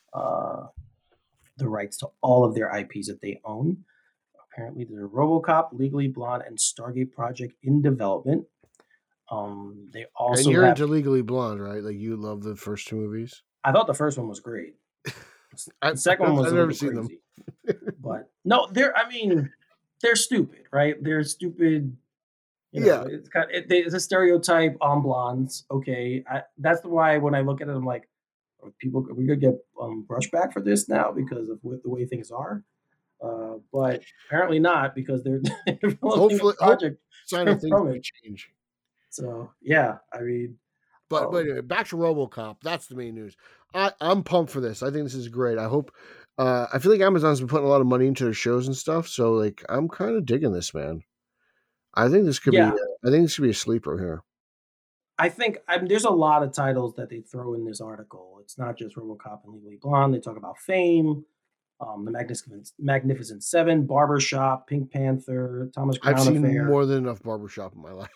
the rights to all of their IPs that they own. Apparently, there's RoboCop, Legally Blonde, and Stargate Project in development. They also and you're into Legally Blonde, right? Like you love the first two movies. I thought the first one was great. The second one was a little crazy. But no, they're stupid, right? They're stupid. Yeah, it's a stereotype on blondes. Okay, that's why when I look at it, I'm like, are we gonna get brushed back for this now because of the way things are. But apparently not because they're developing a project sign of things will change. So yeah, I mean, but anyway, back to RoboCop. That's the main news. I'm pumped for this. I think this is great. I hope. I feel like Amazon's been putting a lot of money into their shows and stuff. So like, I'm kind of digging this, man. I think this could be. I think this could be a sleeper here. I think there's a lot of titles that they throw in this article. It's not just RoboCop and Legally Blonde. They talk about Fame, the Magnificent Seven, Barbershop, Pink Panther, Thomas Crown Affair. I've seen more than enough Barbershop in my life.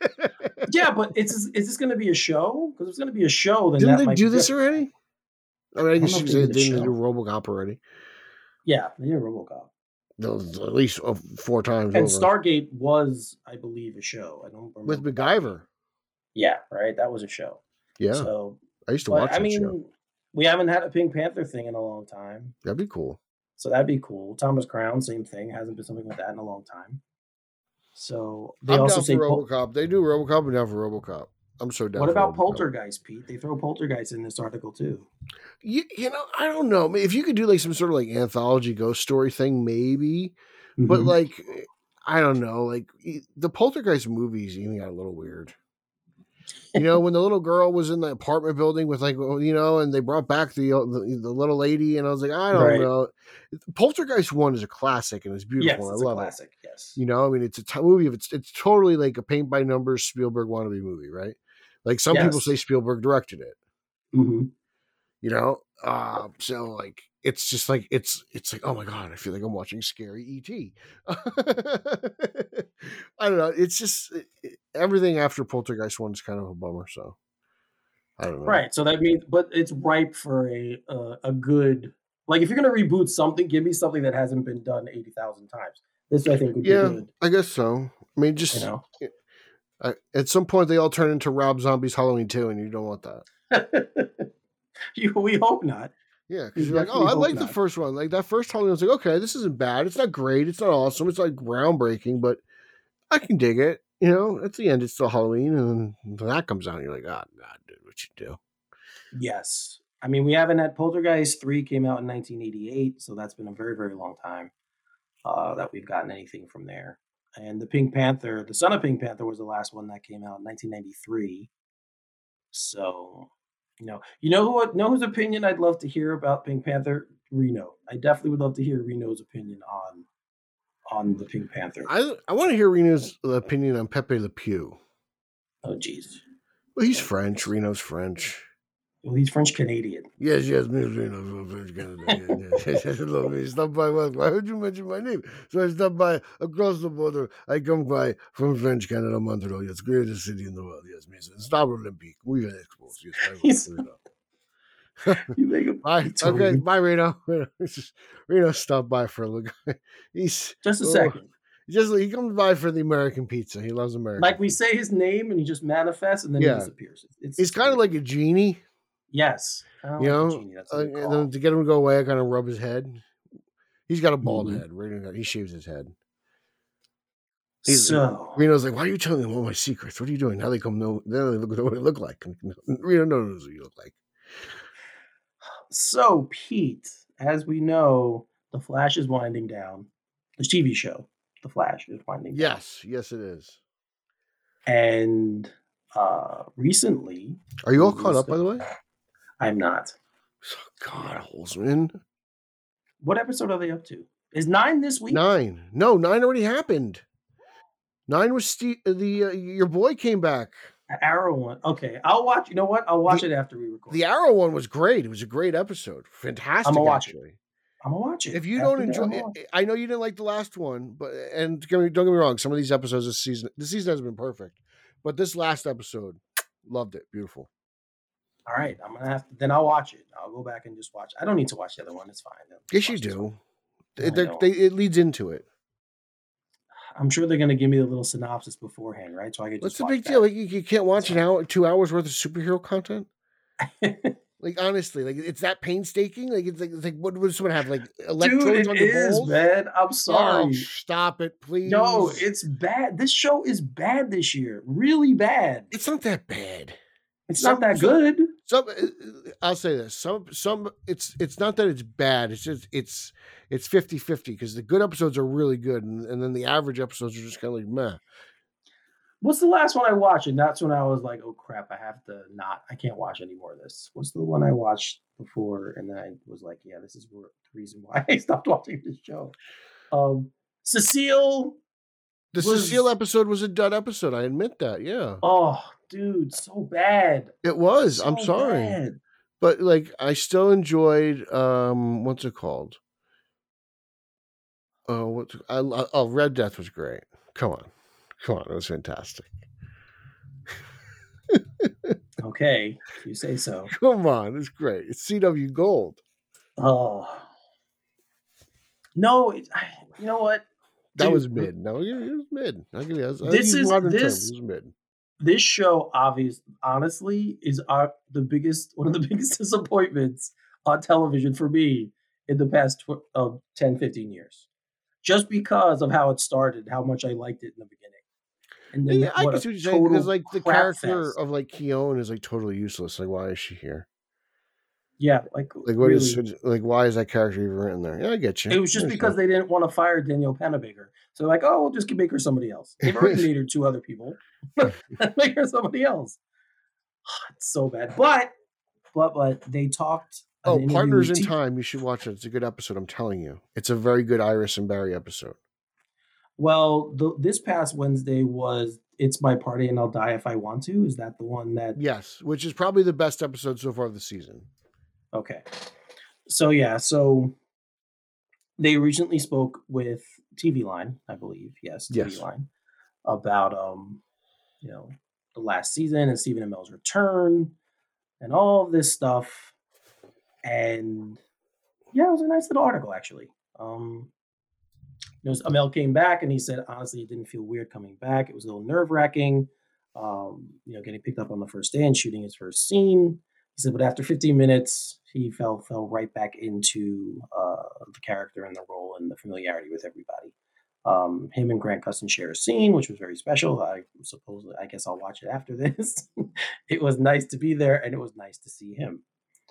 Yeah, but is this going to be a show? Because if it's going to be a show, then didn't they do this already? I mean, I I don't guess know you if could they say did a didn't they do show. RoboCop already? Yeah, they did RoboCop. At least 4 times And over. Stargate was, I believe, a show. I don't remember With that MacGyver. being- Yeah, right. That was a show. Yeah. So, I used to but watch I that show. mean, we haven't had a Pink Panther thing in a long time. That'd be cool. So that'd be cool. Thomas Crown, same thing. Hasn't been something like that in a long time. So they I'm also down say, for RoboCop. They do RoboCop. I'm down for RoboCop. I'm so down what for about RoboCop. Poltergeist, Pete? They throw Poltergeist in this article too. You know, I don't know. I mean, if you could do like some sort of like anthology ghost story thing, maybe. But Mhm. like, I don't know. Like the Poltergeist movies even got a little weird. You know, when the little girl was in the apartment building with like, you know, and they brought back the little lady, and I was like, I don't Right. know. Poltergeist 1 is a classic and it's beautiful. Yes, And it's I a love classic. Yes. it. You know, I mean, it's a movie. It's totally like a paint by numbers Spielberg wannabe movie, right? Like some people Yes. say Spielberg directed it. Mm-hmm. You know, so like it's just like it's like, oh my god, I feel like I'm watching scary ET. I don't know. It's just everything after Poltergeist 1 is kind of a bummer. So I don't know. Right. So that means, but it's ripe for a good. Like if you're gonna reboot something, give me something that hasn't been done 80,000 times. This I think would be Yeah, good. I guess so. I mean, just You know. at some point they all turn into Rob Zombie's Halloween 2, and you don't want that. We hope not. Yeah, We because you're like, oh, definitely I hope like the not. first one. Like that first Halloween, I was like, okay, this isn't bad. It's not great. It's not awesome. It's like groundbreaking, but I can dig it. You know, at the end, it's still Halloween, and then that comes out, and you're like, oh, God, dude, what you do? Yes. I mean, we haven't had Poltergeist 3 came out in 1988, so that's been a very, very long time that we've gotten anything from there. And the Pink Panther, the Son of Pink Panther, was the last one that came out in 1993. So, know whose opinion I'd love to hear about Pink Panther? Reno. I definitely would love to hear Reno's opinion on the Pink Panther. I want to hear Reno's opinion on Pepe Le Pew. Oh, jeez. Well, he's French. Reno's French. Well, he's French Canadian. Yes, me, Reno, French Canada. Love me. Stop by. Why would you mention my name? So I stopped by across the border. I come by from French Canada, Montreal. Yes, greatest city in the world. Yes, Mason. Stop Olympique. We are exposed. Yes, You make him. Bye. Okay, bye, Reno. Reno stopped by for a look. He's just a second. He comes by for the American pizza. He loves American. Like we say his name and he just manifests and then he disappears. It's kind of like a genie. Yes. You know, and then to get him to go away, I kind of rub his head. He's got a bald head. He shaves his head. Reno's like, why are you telling them all my secrets? What are you doing? Now they come know. Now they look at what I look like. Reno knows what you look like. So, Pete, as we know, The Flash is winding down. The TV show, The Flash, is winding down. Yes, it is. And recently... Are you all caught up, by the way? I'm not. God, Holzman. What episode are they up to? Is 9 this week? 9. No, 9 already happened. 9 was your boy came back. The Arrow one. Okay, I'll watch. You know what? I'll watch it after we record. The Arrow one was great. It was a great episode. Fantastic. I'm gonna watch actually. it. I'm gonna watch it. If you don't enjoy it, I know you didn't like the last one, but don't get me wrong. Some of these episodes this season hasn't been perfect, but this last episode, loved it. Beautiful. All right, I'm gonna have to. Then I'll watch it. I'll go back and just watch. I don't need to watch the other one. It's fine. Yes, you do. It leads into it. I'm sure they're gonna give me the little synopsis beforehand, right? So I could just. What's the big deal? Like you can't watch an hour, 2 hours worth of superhero content. Like honestly, like it's that painstaking. Like it's like what would someone have like electrodes on the balls? Man. I'm sorry. Oh, stop it, please. No, it's bad. This show is bad this year. Really bad. It's not that bad. It's not that good. I'll say this. It's not that it's bad. It's just it's 50-50 because the good episodes are really good, and then the average episodes are just kind of like meh. What's the last one I watched? And that's when I was like, oh crap, I can't watch any more of this. What's the one I watched before? And then I was like, yeah, this is the reason why I stopped watching this show. Cecile. The Cecile episode was a dud episode. I admit that. Yeah. Oh, dude, so bad. It was. I'm sorry. Bad. But like I still enjoyed what's it called? Red Death was great. Come on. It was fantastic. Okay, if you say so. Come on, it's great. It's CW Gold. Oh no, you know what? That Dude, was mid. No, it was mid. I'll give you. I'll this use is modern terms. It was mid. this show honestly is one of the biggest disappointments on television for me in the past 10 15 years, just because of how it started, how much I liked it in the beginning, and then Yeah, I what can a see what you're saying because total like the crap character fest. of like Keone is like totally useless. Like, why is she here? Yeah, like Like, what is really, like? Why is that character even written there? Yeah, I get you. it was just because they didn't want to fire Danielle Panabaker, so like, oh, we'll just make her somebody else. They've already made her two other people, make her somebody else. It's so bad, but they talked an Oh, interview Partners with in Time. You should watch it. It's a good episode. I'm telling you, it's a very good Iris and Barry episode. Well, this past Wednesday was It's My Party and I'll Die If I Want To. Is that the one that? Yes, which is probably the best episode so far of the season. Okay. So, yeah. So they recently spoke with TV Line, I believe. Yes, TV Line. About, the last season and Stephen Amell's return and all of this stuff. And yeah, it was a nice little article, actually. Amell came back and he said, honestly, it didn't feel weird coming back. It was a little nerve wracking, getting picked up on the first day and shooting his first scene. He said, but after 15 minutes, he fell right back into the character and the role and the familiarity with everybody. Him and Grant Gustin share a scene, which was very special. I guess I'll watch it after this. It was nice to be there and it was nice to see him.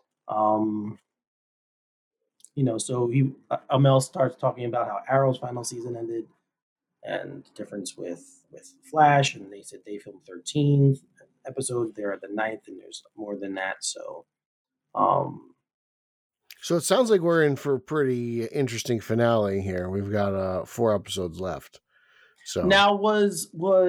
So Amell starts talking about how Arrow's final season ended and the difference with Flash, and they said they filmed 13 episodes. They're at the 9th, and there's more than that. So it sounds like we're in for a pretty interesting finale here. We've got 4 episodes left. So now was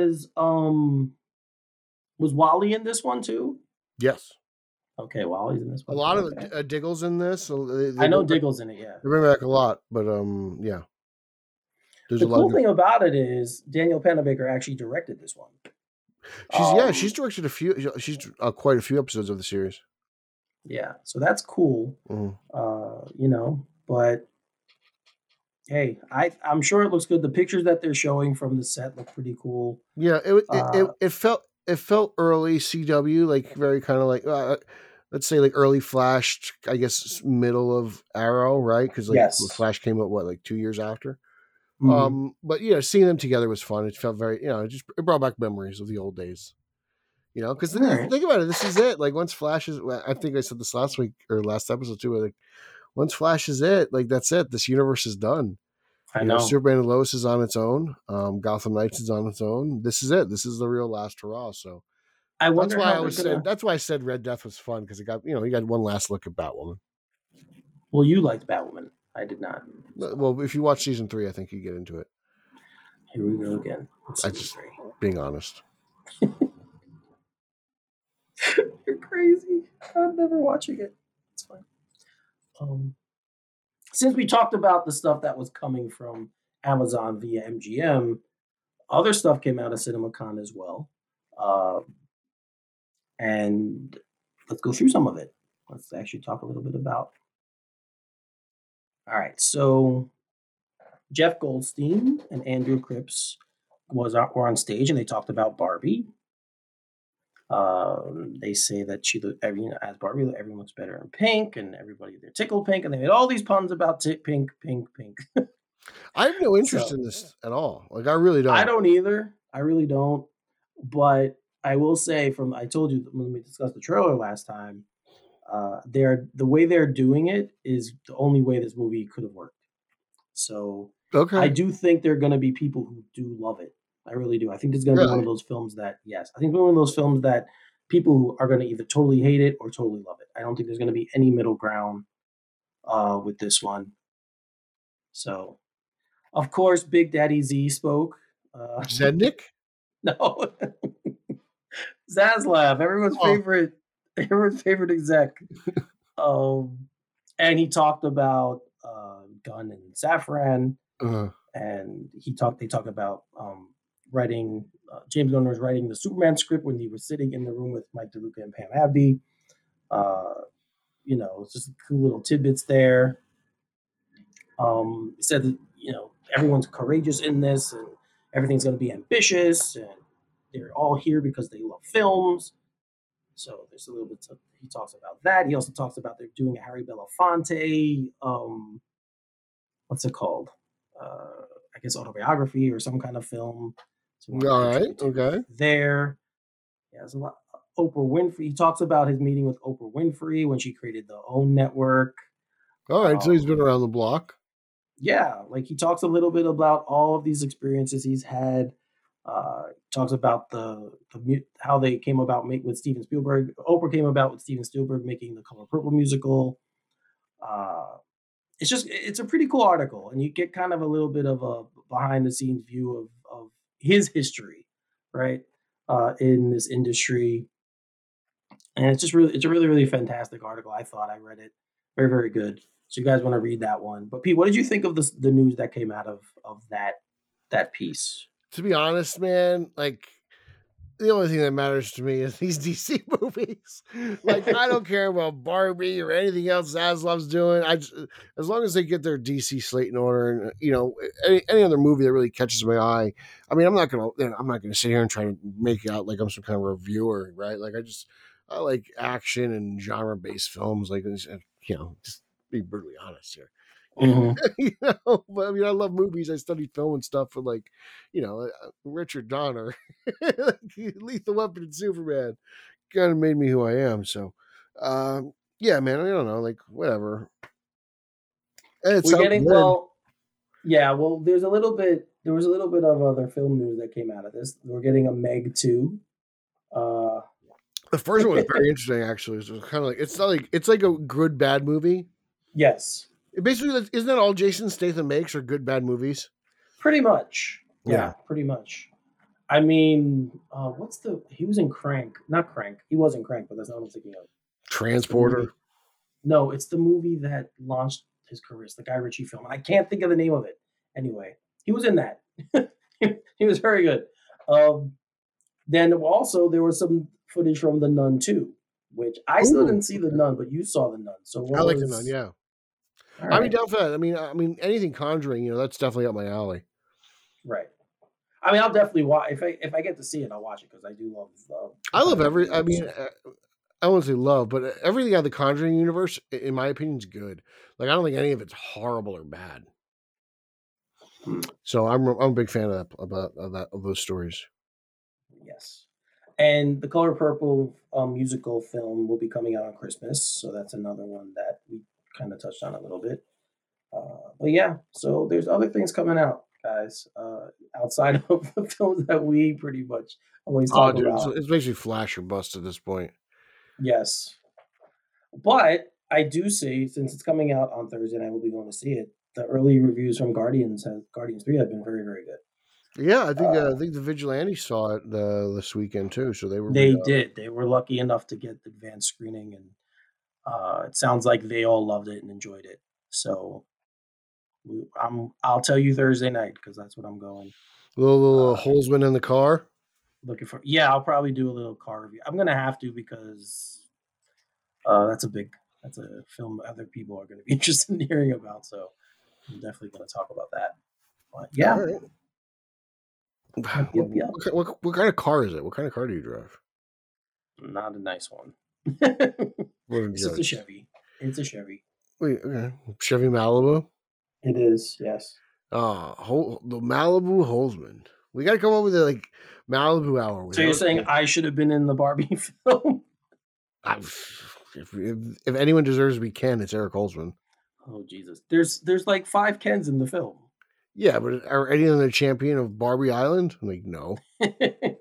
Wally in this one too? Yes. Okay, Wally's in this one. A lot of Diggle's in this. So I know Diggle's in it. Yeah, they bring back a lot, but yeah. The cool thing about it is Danielle Panabaker actually directed this one. She's directed a few. She's quite a few episodes of the series. Yeah, so that's cool. But hey, I'm sure it looks good. The pictures that they're showing from the set look pretty cool. Yeah, it felt early CW, like very kind of like let's say like early Flash, I guess middle of Arrow, right? Because Flash came out like 2 years after. Mm-hmm. But seeing them together was fun. It felt very, it brought back memories of the old days. Because think about it, this is it. Like once Flash is, I think I said this last week or last episode too. Like once Flash is it, like that's it. This universe is done. I know. Superman and Lois is on its own. Gotham Knights is on its own. This is it. This is the real last hurrah. So I wonder that's why I said Red Death was fun because it got you got one last look at Batwoman. Well, you liked Batwoman. I did not. Well, if you watch season 3, I think you get into it. Here we go again. Being honest. You're crazy. I'm never watching it. It's fine. Since we talked about the stuff that was coming from Amazon via MGM, other stuff came out of CinemaCon as well. And let's go through some of it. Let's actually talk a little bit about. All right, so Jeff Goldstein and Andrew Cripps were on stage and they talked about Barbie. They say that as Barbie, everyone looks better in pink, and everybody they're tickled pink, and they made all these puns about pink. I have no interest in this at all. Like I really don't. I don't either. I really don't. But I will say, I told you when we discussed the trailer last time, the way they're doing it is the only way this movie could have worked. So I do think there are going to be people who do love it. I really do. I think it's going to be one of those films that, yes, I think one of those films that people who are going to either totally hate it or totally love it. I don't think there's going to be any middle ground with this one. So, of course, Big Daddy Z spoke. Zednik? No. Zaslav, everyone's favorite exec. And he talked about Gunn and Safran. And they talk about writing. James Gunn was writing the Superman script when he was sitting in the room with Mike DeLuca and Pam Abdy. It's just cool little tidbits there. It said that everyone's courageous in this, and everything's going to be ambitious, and they're all here because they love films. So there's a little bit. He talks about that. He also talks about they're doing a Harry Belafonte. What's it called? I guess autobiography or some kind of film. So All right. Okay. There. Yeah, there's a lot. Oprah Winfrey. He talks about his meeting with Oprah Winfrey when she created the OWN network. All right. So he's been around the block. Yeah, like he talks a little bit about all of these experiences he's had. Talks about the how they came about with Steven Spielberg. Oprah came about with Steven Spielberg making the Color Purple musical. It's a pretty cool article, and you get kind of a little bit of a behind the scenes view of his history, right, in this industry. And it's a really, really fantastic article. I thought I read it. Very, very good. So you guys want to read that one. But Pete, what did you think of the news that came out of that piece? To be honest, man, like the only thing that matters to me is these DC movies. Like I don't care about Barbie or anything else Zaslav's doing. As long as they get their DC slate in order, and any other movie that really catches my eye. I mean, I'm not gonna sit here and try to make it out like I'm some kind of reviewer, right? Like I like action and genre based films, like just be brutally honest here. Mm-hmm. But I mean, I love movies. I studied film and stuff for Richard Donner, Lethal Weapon and Superman kind of made me who I am. So, yeah, man, I don't know, like whatever. We're getting good. There was a little bit of other film news that came out of this. We're getting a Meg 2. The first one was very interesting, actually. It was kind of like it's like a good bad movie. Yes. Basically, isn't that all Jason Statham makes are good bad movies? Pretty much. Yeah, pretty much. I mean, he was in Crank. Not Crank. He was in Crank, but that's not what I'm thinking of. Transporter? No, it's the movie that launched his career. It's the Guy Ritchie film. I can't think of the name of it. Anyway, he was in that. He was very good. Then also, there was some footage from The Nun 2, which I still didn't see The Nun, but you saw The Nun. So I like The Nun, yeah. Right. I'd be down for that. I mean, anything Conjuring, that's definitely up my alley. Right. I mean, I'll definitely watch if I get to see it. I'll watch it because I do love. I love I wouldn't say love, but everything out of the Conjuring universe, in my opinion, is good. Like I don't think any of it's horrible or bad. So I'm a big fan of those stories. Yes, and the Color Purple musical film will be coming out on Christmas, so that's another one that we kind of touched on a little bit. But yeah, so there's other things coming out, guys, outside of the films that we pretty much always talk about. It's basically flash or bust at this point. Yes. But I do see, since it's coming out on Thursday and I will be going to see it, the early reviews from Guardians 3 have been very, very good. Yeah, I think the Vigilantes saw it this weekend too, so they did. They were lucky enough to get advanced screening, and it sounds like they all loved it and enjoyed it. So I'll tell you Thursday night because that's what I'm going. Little Holzman in the car. Looking for I'll probably do a little car review. I'm gonna have to because that's a film other people are gonna be interested in hearing about. So I'm definitely gonna talk about that. But yeah. Right. Yep. What kind of car is it? What kind of car do you drive? Not a nice one. It's a Chevy. It's a Chevy. Wait, okay. Chevy Malibu? It is, yes. The Malibu Holzman. We got to come up with a Malibu hour. So you're saying I should have been in the Barbie film? If anyone deserves to be Ken, it's Eric Holzman. Oh Jesus! There's like 5 Kens in the film. Yeah, but are any of them the champion of Barbie Island? I'm like, no. I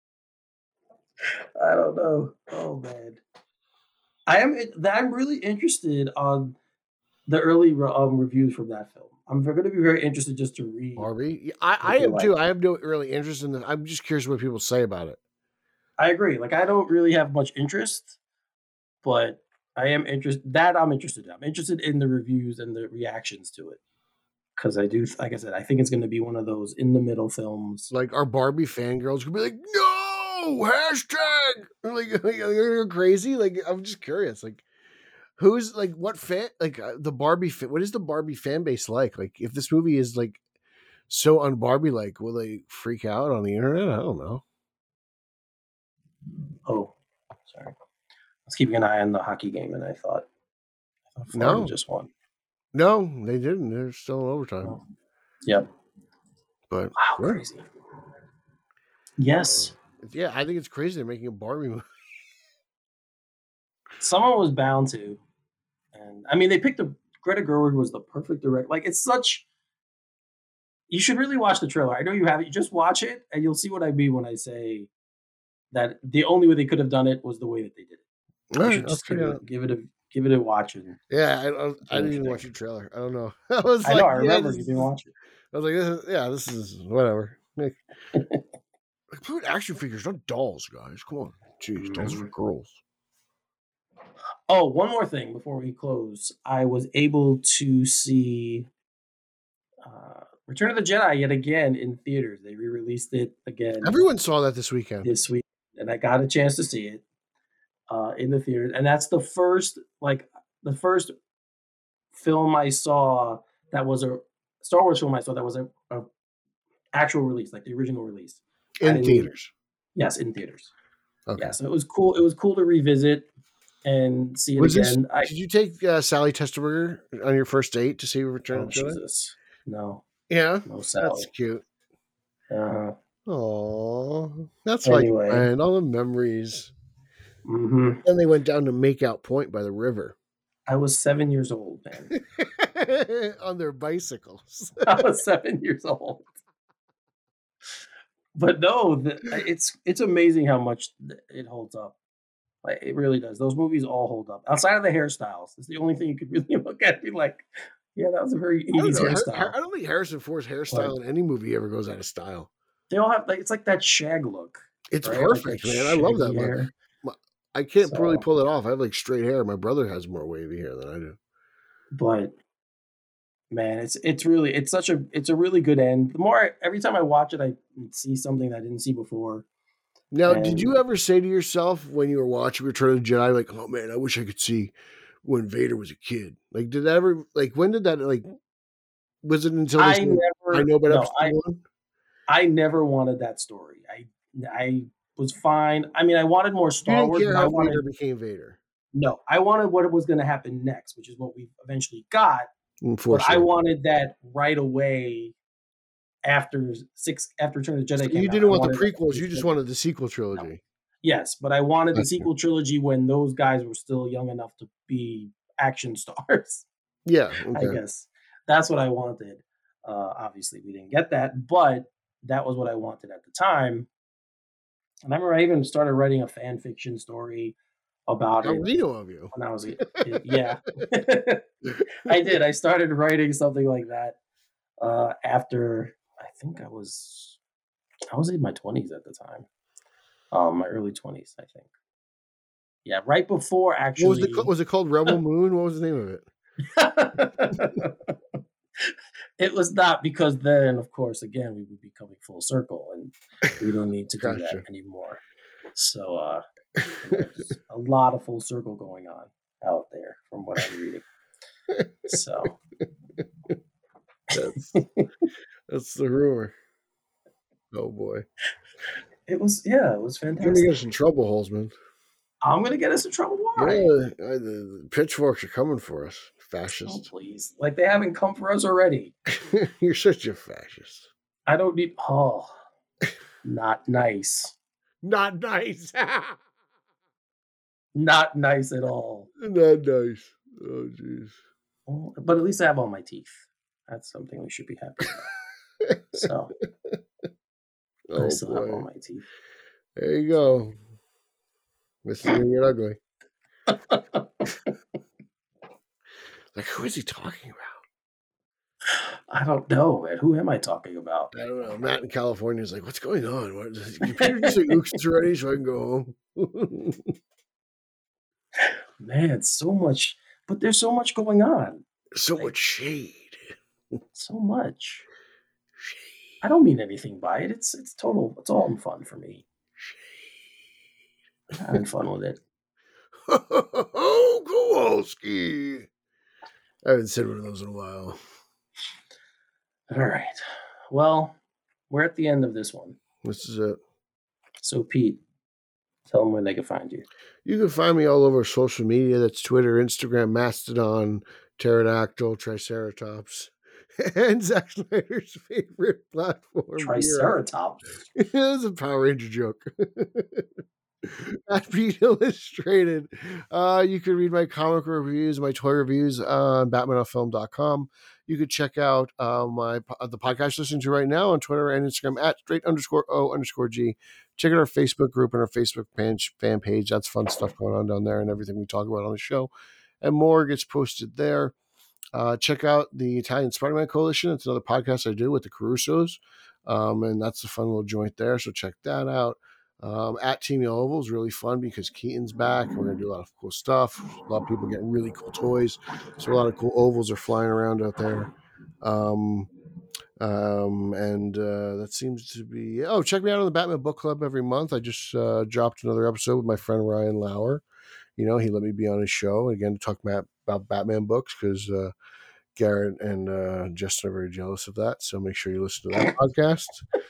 don't know. Oh man, I'm really interested on the early reviews from that film. I'm going to be very interested just to read Barbie. I am too. I have no really interest in this. I'm just curious what people say about it. I agree. Like I don't really have much interest, but I am interested. I'm interested in the reviews and the reactions to it because I do, like I said, I think it's going to be one of those in the middle films. Like our Barbie fangirls could be like, no hashtag, like you're crazy. Like I'm just curious, like who's like what fan, like the Barbie. What is the Barbie fan base like? Like if this movie is like so un-Barbie like, will they freak out on the internet? I don't know. Oh, sorry. I was keeping an eye on the hockey game, and I thought Florida just won. No, they didn't. They're still in overtime. Oh. Yep. But wow, crazy. Yes. Yeah, I think it's crazy they're making a Barbie movie. Someone was bound to, and I mean, they picked Greta Gerwig was the perfect director. Like, it's such. You should really watch the trailer. I know you have it. You just watch it, and you'll see what I mean when I say that the only way they could have done it was the way that they did it. All you right, should just give it a watch. Yeah, I didn't even watch the trailer. I don't know. I know. I remember you didn't watch it. I was like, this is whatever. Like, put action figures, not dolls, guys. Come on, jeez, dolls for girls. Oh, one more thing before we close. I was able to see Return of the Jedi yet again in theaters. They re-released it again. Everyone saw that this weekend. And I got a chance to see it in the theaters. And that's the first film I saw that was a Star Wars film I saw that was a actual release, like the original release. In theaters. Yes, in theaters. Okay. Yeah, so it was cool. It was cool to revisit and see it again. Did you take Sally Testerberger on your first date to see Return of the Jedi? Jesus. No. Yeah, no Sally. That's cute. Oh, that's anyway. Like, man, all the memories. Mm-hmm. Then they went down to Makeout Point by the river. I was 7 years old, man. On their bicycles. I was 7 years old. But no, it's amazing how much it holds up. Like, it really does. Those movies all hold up. Outside of the hairstyles, it's the only thing you could really look at and be like, yeah, that was a very 80s hairstyle. I don't think Harrison Ford's hairstyle in any movie ever goes out of style. They all have it's like that shag look. It's right? perfect, like man. I love that look. I can't really pull it off. I have like straight hair. My brother has more wavy hair than I do. But man, it's a really good end. Every time I watch it, I see something that I didn't see before. Now, did you ever say to yourself when you were watching Return of the Jedi, like, oh man, I wish I could see when Vader was a kid? Like, did that ever, like, when did that, like, was it until this I know about episode 1? I never wanted that story. I was fine. I mean, I wanted more Star Wars. Care how Vader became Vader. No, I wanted what was going to happen next, which is what we eventually got. But I wanted that right away after Return of the Jedi. You didn't want the prequels. You just wanted the sequel trilogy. No. Yes, but I wanted the sequel trilogy when those guys were still young enough to be action stars. Yeah, okay. I guess that's what I wanted. Obviously, we didn't get that, but that was what I wanted at the time. And I remember I even started writing a fan fiction story about it. Video of you. When I was yeah. I did. I started writing something like that after I think I was in my 20s at the time. My early 20s, I think. Yeah, right before actually. Was it called Rebel Moon? What was the name of it? It was not, because then, of course, again, we would be coming full circle, and we don't need to do that anymore. So, there's a lot of full circle going on out there from what I'm reading. So, that's the rumor. Oh boy, it was fantastic. You're gonna get us in trouble, Holzman. I'm gonna get us in trouble. Why? Yeah, the pitchforks are coming for us, fascists. Oh, please, like they haven't come for us already. You're such a fascist. I don't need. Oh, not nice. Not nice. Not nice at all. Not nice. Oh, jeez. But at least I have all my teeth. That's something we should be happy about. So, I still have all my teeth. There you go. This is gonna get ugly. Like, who is he talking about? I don't know, man. Who am I talking about? I don't know. Matt in California is like, what's going on? What, does the computer just say oops already so I can go home? Man, so much. But there's so much going on. So much shade. So much. I don't mean anything by it. It's all in fun for me. I'm having fun with it. Oh, Kowalski. I haven't said one of those in a while. All right. Well, we're at the end of this one. This is it. So, Pete, tell them where they can find you. You can find me all over social media. That's Twitter, Instagram, Mastodon, Pterodactyl, Triceratops, and Zack Snyder's favorite platform. Triceratops? It was a Power Ranger joke. At Pete Illustrated. You can read my comic reviews, my toy reviews on BatmanOnFilm.com. You could check out the podcast listening to right now on Twitter and Instagram at straight_O_G. Check out our Facebook group and our Facebook fan page. That's fun stuff going on down there, and everything we talk about on the show and more gets posted there. Check out the Italian Spider-Man Coalition. It's another podcast I do with the Carusos, and that's a fun little joint there. So check that out. At Team Yellow Oval is really fun because Keaton's back. We're going to do a lot of cool stuff. A lot of people getting really cool toys. So a lot of cool ovals are flying around out there. And that seems to be... Oh, check me out on the Batman Book Club every month. I just dropped another episode with my friend Ryan Lauer. He let me be on his show, again, to talk about Batman books because Garrett and Justin are very jealous of that. So make sure you listen to that podcast.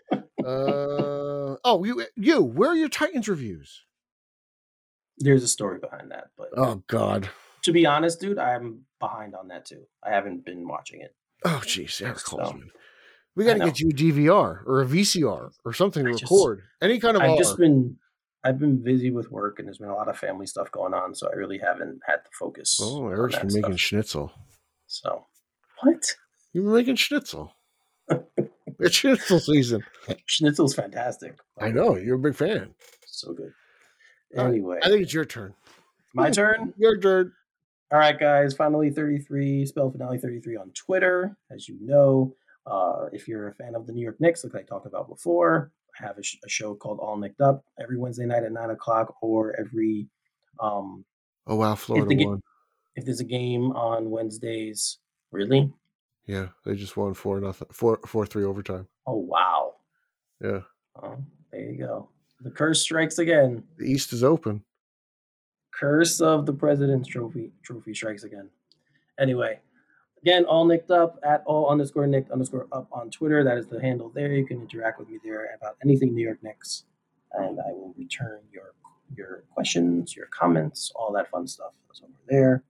Where are your Titans reviews? There's a story behind that, but oh god, to be honest, dude, I'm behind on that too. I haven't been watching it. Oh jeez, Eric Colesman. We got to get you a DVR or a VCR or something to record any kind of. I've been busy with work and there's been a lot of family stuff going on, so I really haven't had the focus. Oh, Eric's been making schnitzel. So what? You've been making schnitzel. It's schnitzel season. Schnitzel's fantastic. I know. You're a big fan. So good. Anyway. I think it's your turn. My turn? Your turn. All right, guys. Finally 33, spell Finale 33 on Twitter. As you know, if you're a fan of the New York Knicks, like I talked about before, I have a show called All Nicked Up every Wednesday night at 9 o'clock or every... oh, wow. Florida won. If there's a game on Wednesdays. Really? Yeah, they just won 4-3 overtime. Oh, wow. Yeah. Oh, there you go. The curse strikes again. The East is open. Curse of the President's Trophy strikes again. Anyway, again, All Nicked Up at all_Nicked_up on Twitter. That is the handle there. You can interact with me there about anything New York Knicks, and I will return your questions, your comments, all that fun stuff. That's over there.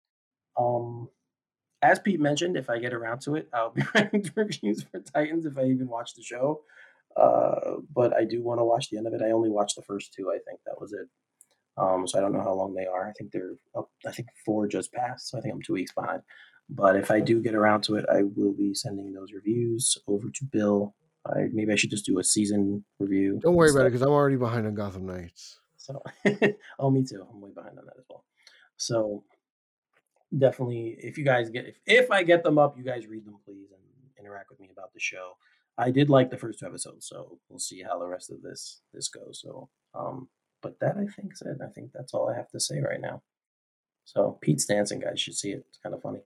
As Pete mentioned, if I get around to it, I'll be writing reviews for Titans if I even watch the show. But I do want to watch the end of it. I only watched the first 2. I think that was it. So I don't know how long they are. I think they're up. I think 4 just passed. So I think I'm 2 weeks behind. But if I do get around to it, I will be sending those reviews over to Bill. Maybe I should just do a season review. Don't worry about it because I'm already behind on Gotham Knights. So, oh, me too. I'm way behind on that as well. So definitely, if I get them up, you guys read them, please, and interact with me about the show. I did like the first 2 episodes, so we'll see how the rest of this goes. So, but that I think that's all I have to say right now. So Pete's dancing, guys, should see it. It's kind of funny.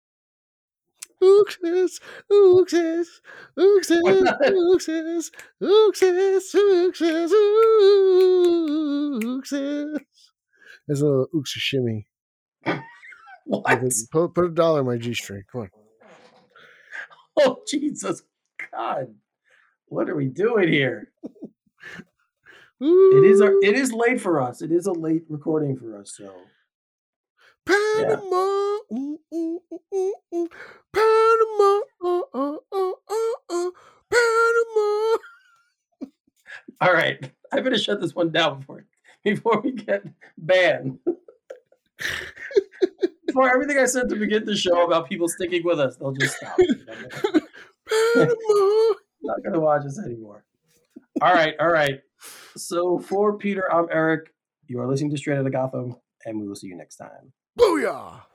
Ookses. There's a little ooksa shimmy. What? Put $1 in my G-string. Come on. Oh, Jesus God. What are we doing here? It is late for us. It is a late recording for us, so Panama, Panama, Panama. All right, I better shut this one down before we get banned. For everything I said to begin the show about people sticking with us, they'll just stop. Panama. Not gonna watch us anymore. All right. So for Peter, I'm Eric. You are listening to Straight Outta Gotham, and we will see you next time. Booyah!